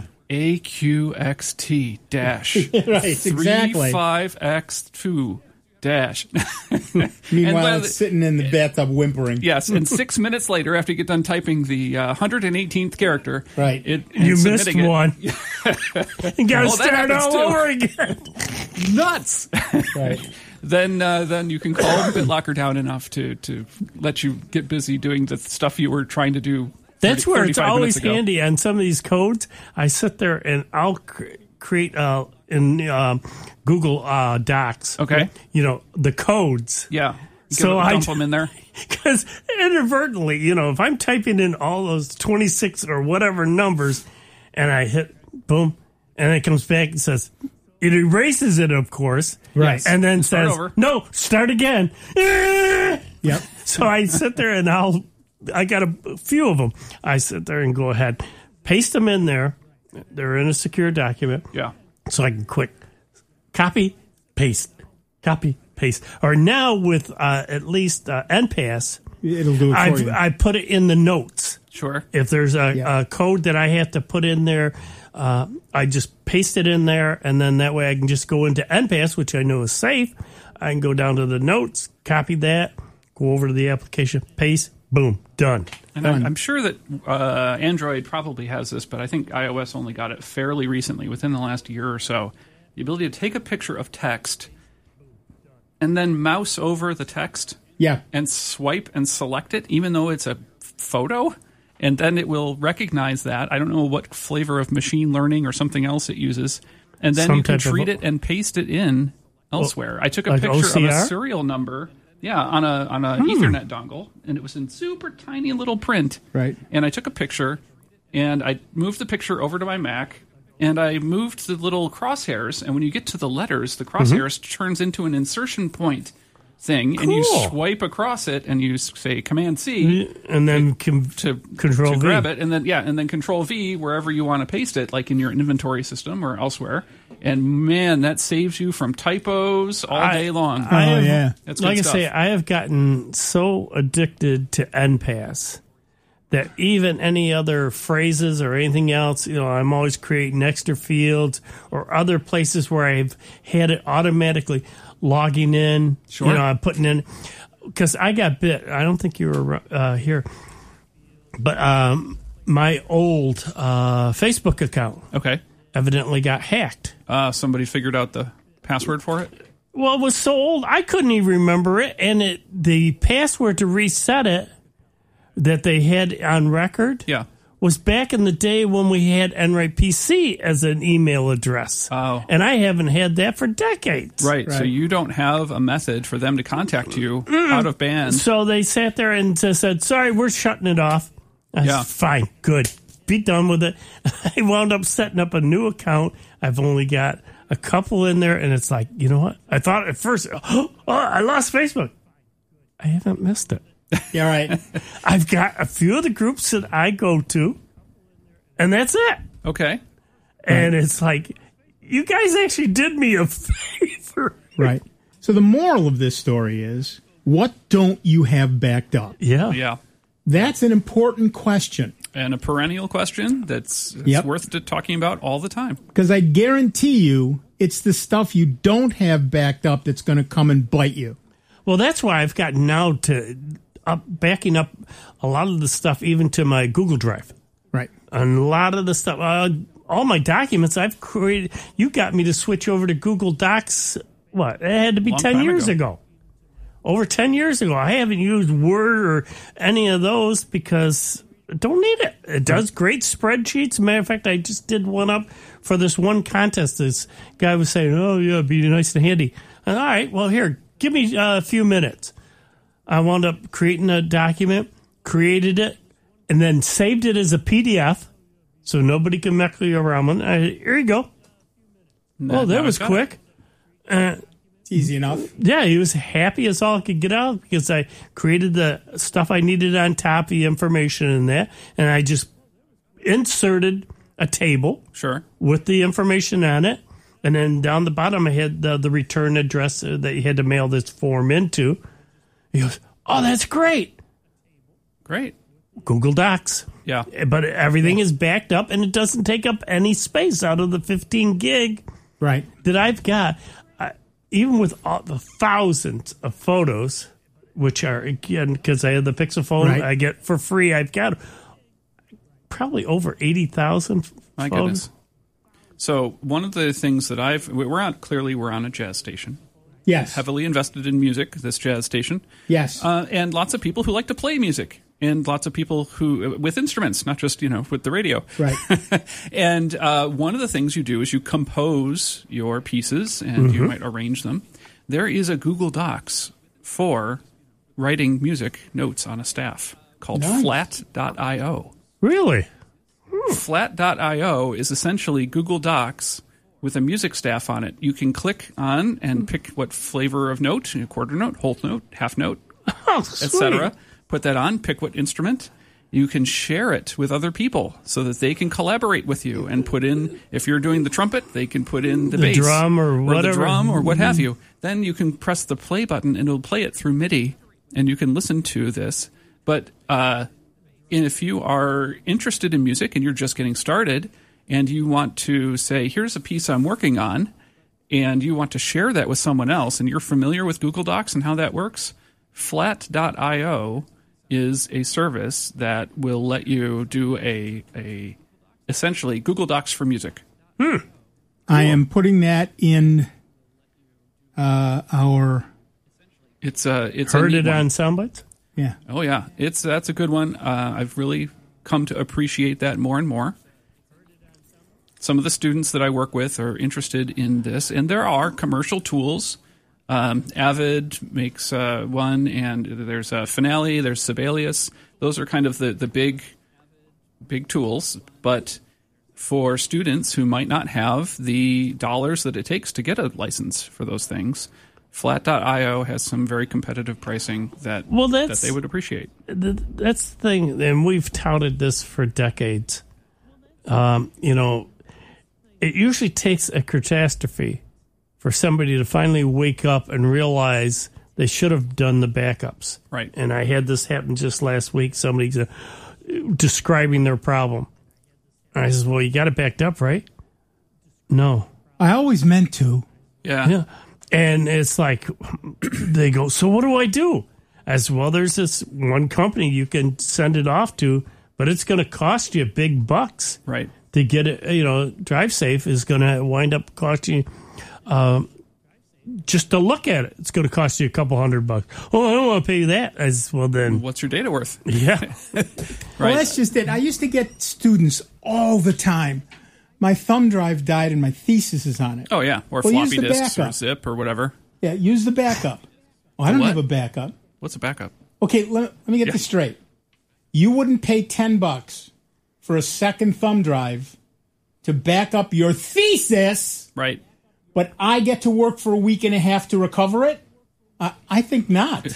AQXT dash right, exactly. 35X2 dash. Meanwhile, it's sitting in the bathtub whimpering. Yes, and 6 minutes later, after you get done typing the 118th character, right, you missed one. You got to start all over again. Nuts. Right. Then you can calm BitLocker down enough to let you get busy doing the stuff you were trying to do. That's where it's always handy on some of these codes. I sit there and I'll create in Google Docs. Okay. The codes. Yeah. So I dump them in there. Because inadvertently, if I'm typing in all those 26 or whatever numbers and I hit boom and it comes back and says, it erases it, of course. Right. And then start says, over. no, start again. Yep. So I sit there and I got a few of them. I sit there and go ahead, paste them in there. They're in a secure document. Yeah. So I can quick copy, paste. Or now with at least NPass, it'll do it for you. I put it in the notes. Sure. If there's a code that I have to put in there, I just paste it in there, and then that way I can just go into NPass, which I know is safe. I can go down to the notes, copy that, go over to the application, paste, boom, done. And I'm sure that Android probably has this, but I think iOS only got it fairly recently, within the last year or so. The ability to take a picture of text and then mouse over the text and swipe and select it, even though it's a photo, and then it will recognize that. I don't know what flavor of machine learning or something else it uses. And then you can treat it and paste it in elsewhere. I took a picture OCR? of a serial number. Yeah, on a Ethernet dongle, and it was in super tiny little print. Right. And I took a picture, and I moved the picture over to my Mac, and I moved the little crosshairs, and when you get to the letters, the crosshairs turns into an insertion point thing, and you swipe across it, and you say Command-C, and then to Control V. grab it, and then Control-V wherever you want to paste it, like in your inventory system or elsewhere. And man, that saves you from typos all day long. That's like good stuff. I say, I have gotten so addicted to NPass that even any other phrases or anything else, I'm always creating extra fields or other places where I've had it automatically logging in. Sure. I'm putting in, because I got bit. I don't think you were here, but my old Facebook account evidently got hacked. Somebody figured out the password for it? Well, it was so old, I couldn't even remember it. And the password to reset it that they had on record was back in the day when we had NRightPC as an email address. Oh. And I haven't had that for decades. Right. So you don't have a method for them to contact you out of band. So they sat there and said, sorry, we're shutting it off. I said, fine, good. Be done with it. I wound up setting up a new account. I've only got a couple in there, and it's like, you know what? I thought at first, I lost Facebook. I haven't missed it. Yeah, right. I've got a few of the groups that I go to, and that's it. Okay. And it's like, you guys actually did me a favor. Right. So the moral of this story is, what don't you have backed up? Yeah. Yeah. That's an important question. And a perennial question that's worth talking about all the time. Because I guarantee you, it's the stuff you don't have backed up that's going to come and bite you. Well, that's why I've gotten now to backing up a lot of the stuff even to my Google Drive. Right. And a lot of the stuff, all my documents I've created, you got me to switch over to Google Docs, it had to be 10 years ago. Over 10 years ago. I haven't used Word or any of those because I don't need it. It does great spreadsheets. Matter of fact, I just did one up for this one contest. This guy was saying, it'd be nice and handy. And, all right, well, here, give me a few minutes. I wound up creating a document, created it, and then saved it as a PDF so nobody can mess me around. Here you go. That was quick. It's easy enough. Yeah, he was happy as all could get out because I created the stuff I needed on top of the information in that, and I just inserted a table Sure. with the information on it. And then down the bottom, I had the return address that you had to mail this form into. He goes, oh, that's great. Great. Google Docs. Yeah. But everything is backed up, and it doesn't take up any space out of the 15 gig Right. that I've got. Even with all the thousands of photos, which are, again, because I have the Pixel phone, Right. I get for free, I've got probably over 80,000 My photos. goodness. So one of the things that we're on a jazz station, Yes. heavily invested in music, this jazz station. Yes. And lots of people who like to play music, and lots of people who with instruments, not just with the radio. Right. And one of the things you do is you compose your pieces, and you might arrange them. There is a Google Docs for writing music notes on a staff called Nice. Flat.io. Really? Flat.io is essentially Google Docs with a music staff on it. You can click on and pick what flavor of note, quarter note, whole note, half note, Oh, etc. Put that on, pick what instrument. You can share it with other people so that they can collaborate with you and put in, if you're doing the trumpet, they can put in the bass. drum or whatever. the drum or what have you. Then you can press the play button and it'll play it through MIDI and you can listen to this. But if you are interested in music and you're just getting started and you want to say, here's a piece I'm working on, and you want to share that with someone else and you're familiar with Google Docs and how that works, Flat.io is a service that will let you do a essentially Google Docs for music. I am putting that in our. It's Heard a neat it one. on Soundbites? Yeah. Oh yeah, that's a good one. I've really come to appreciate that more and more. Some of the students that I work with are interested in this, and there are commercial tools. Avid makes one, and there's Finale, there's Sibelius. Those are kind of the big tools. But for students who might not have the dollars that it takes to get a license for those things, Flat.io has some very competitive pricing that they would appreciate. That's the thing, and we've touted this for decades. It usually takes a catastrophe for somebody to finally wake up and realize they should have done the backups. Right. And I had this happen just last week. Somebody's describing their problem. And I says, well, you got it backed up, right? No. I always meant to. Yeah. And it's like, they go, so what do I do? I said, well, there's this one company you can send it off to, but it's going to cost you big bucks. Right. To get it, DriveSafe is going to wind up costing you, just to look at it, it's going to cost you a couple $100. Oh, I don't want to pay you that. I said, well, then. What's your data worth? Yeah. Right. Well, that's just it. I used to get students all the time. My thumb drive died and my thesis is on it. Oh, yeah. Or Well, use floppy the disks or backup. zip or whatever. Yeah, use the backup. Well, I don't What? have a backup. What's a backup? Okay, let me get this straight. You wouldn't pay $10 for a second thumb drive to back up your thesis, Right. but I get to work for a week and a half to recover it? I think not.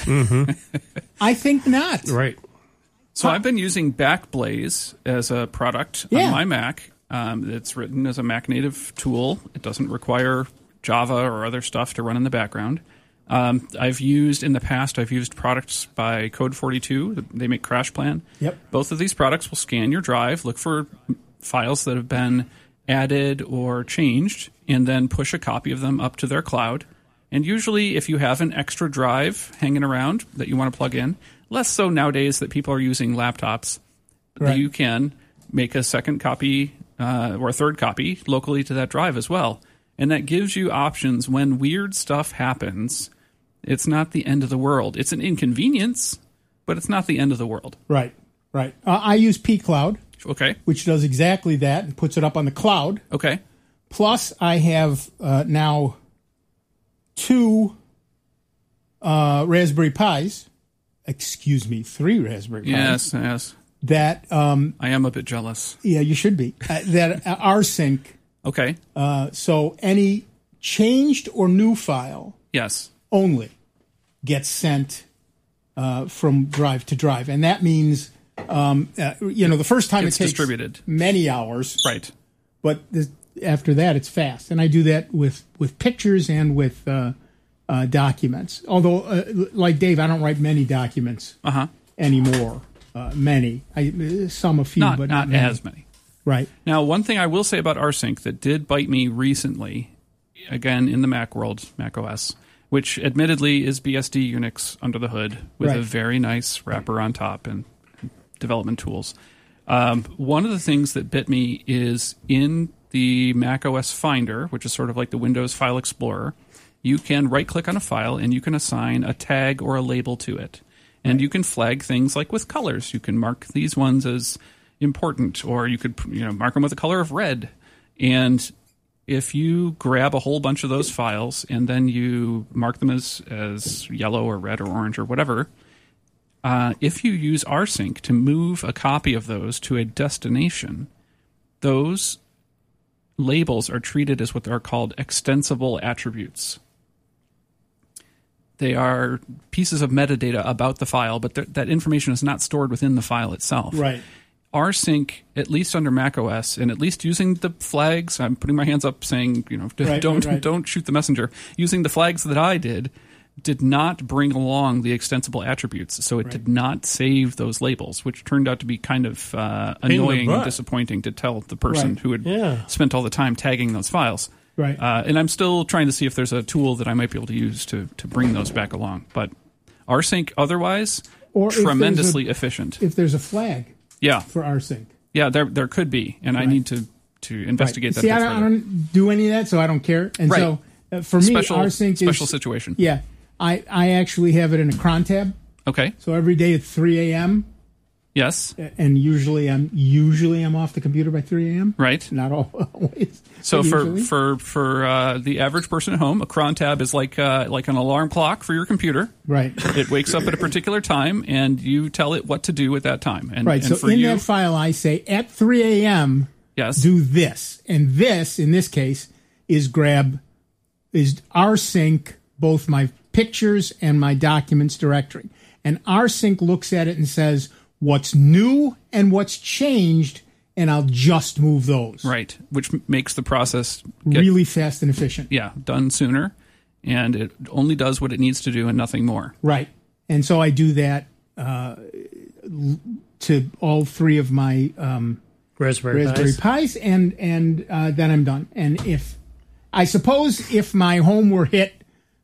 I think not. Right. So I've been using Backblaze as a product Yeah. on my Mac. It's written as a Mac native tool. It doesn't require Java or other stuff to run in the background. I've used products by Code42. They make CrashPlan. Yep. Both of these products will scan your drive, look for files that have been added or changed, and then push a copy of them up to their cloud. And usually, if you have an extra drive hanging around that you want to plug in, less so nowadays that people are using laptops, Right. you can make a second copy or a third copy locally to that drive as well. And that gives you options when weird stuff happens. It's not the end of the world. It's an inconvenience, but it's not the end of the world. Right. I use pCloud, Okay. which does exactly that and puts it up on the cloud. Okay. Plus, I have now 2 Raspberry Pis. Excuse me, 3 Raspberry Pis. Yes. That, I am a bit jealous. yeah, you should be. That are sync. Okay. So any changed or new file Yes. only gets sent from drive to drive. And that means The first time It's it takes distributed. many hours. Right. But after that, it's fast. And I do that with pictures and with documents. Although, like Dave, I don't write many documents anymore. Many. A few, but not many. as many. Right. Now, one thing I will say about rsync that did bite me recently, again in the Mac world, Mac OS, which admittedly is BSD Unix under the hood with a very nice wrapper on top and development tools. One of the things that bit me is in the Mac OS Finder, which is sort of like the Windows File Explorer, you can right-click on a file and you can assign a tag or a label to it. And you can flag things like with colors. You can mark these ones as important, or you could mark them with the color of red. And if you grab a whole bunch of those files and then you mark them as yellow or red or orange or whatever, if you use rsync to move a copy of those to a destination, those labels are treated as what are called extensible attributes. They are pieces of metadata about the file, but that information is not stored within the file itself. Right. rsync, at least under macOS, and at least using the flags, I'm putting my hands up saying, don't shoot the messenger. Using the flags that I did not bring along the extensible attributes, so it did not save those labels, which turned out to be kind of annoying and disappointing to tell the person who had spent all the time tagging those files. Right. And I'm still trying to see if there's a tool that I might be able to use to bring those back along. But rsync otherwise, tremendously efficient. If there's a flag for rsync. Yeah, there could be, and I need to investigate that. See, I don't do any of that, so I don't care. And so for me, rsync is special situation. Yeah. I actually have it in a cron tab. Okay. So every day at 3 a.m. Yes. And usually I'm off the computer by 3 a.m. Right. Not always. So for the average person at home, a cron tab is like an alarm clock for your computer. Right. It wakes up at a particular time, and you tell it what to do at that time. And, right. And so in that file, I say at 3 a.m. do this, and this in this case is rsync both my pictures and my documents directory. And rsync looks at it and says what's new and what's changed, and I'll just move those. Right, which makes the process really fast and efficient. Yeah, done sooner, and it only does what it needs to do and nothing more. Right. And so I do that to all three of my Raspberry Pis, and then I'm done. And if my home were hit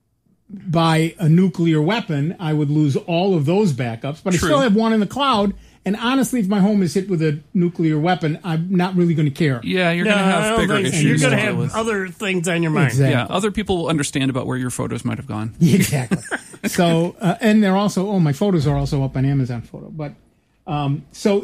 by a nuclear weapon, I would lose all of those backups, but I still have one in the cloud. And honestly, if my home is hit with a nuclear weapon, I'm not really going to care. Yeah, you're going to have bigger issues. You're going to have other things on your mind. Exactly. Yeah, other people will understand about where your photos might have gone. Exactly. So, and they're also, my photos are also up on Amazon Photo. But, I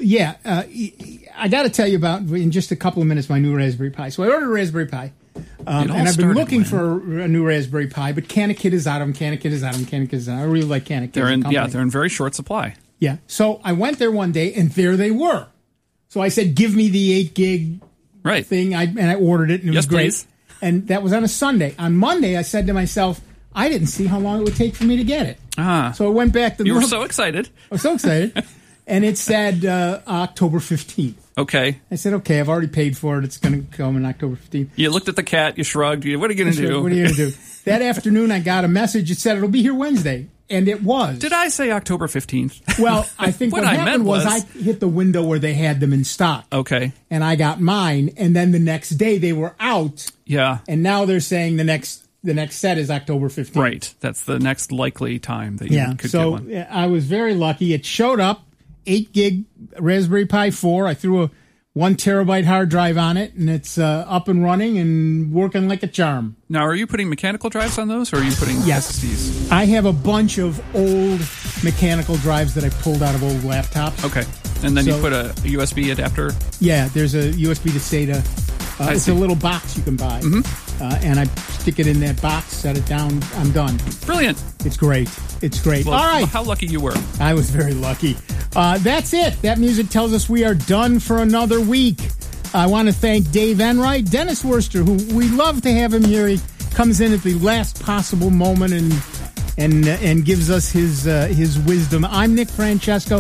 got to tell you about, in just a couple of minutes, my new Raspberry Pi. So I ordered a Raspberry Pi. And I've been looking for a new Raspberry Pi, but CanaKit is out of them. I really like CanaKit. They're in very short supply. Yeah. So I went there one day, and there they were. So I said, give me the 8 gig thing, and I ordered it, and it was great. Please. And that was on a Sunday. On Monday, I said to myself, I didn't see how long it would take for me to get it. So I went back to You were so excited. I was so excited. And it said October 15th. Okay. I said, okay, I've already paid for it. It's going to come on October 15th. You looked at the cat. You shrugged. What are you going to do? What are you going to do? That afternoon, I got a message. It said it'll be here Wednesday. And it was. Did I say October 15th? Well, I think what happened was I hit the window where they had them in stock. Okay. And I got mine. And then the next day, they were out. Yeah. And now they're saying the next set is October 15th. Right. That's the next likely time that you could get one. So I was very lucky. It showed up. 8 gig Raspberry Pi 4. I threw a 1 terabyte hard drive on it, and it's up and running and working like a charm. Now, are you putting mechanical drives on those, or are you putting SSDs? I have a bunch of old mechanical drives that I pulled out of old laptops. Okay. And then you put a USB adapter? Yeah, there's a USB to SATA. It's a little box you can buy. Mm-hmm. And I stick it in that box, set it down, I'm done. Brilliant. It's great. Well, all right. How lucky you were. I was very lucky. That's it. That music tells us we are done for another week. I want to thank Dave Enright, Dennis Worcester, who we love to have him here. He comes in at the last possible moment and gives us his wisdom. I'm Nick Francesco.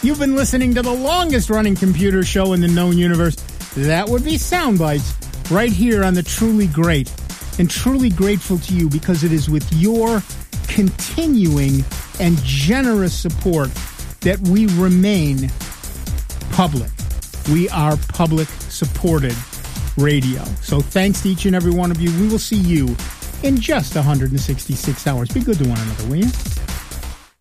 You've been listening to the longest-running computer show in the known universe. That would be Soundbites, right here on the Truly Great. And truly grateful to you because it is with your continuing and generous support that we remain public. We are public-supported radio. So thanks to each and every one of you. We will see you in just 166 hours. Be good to one another, will you?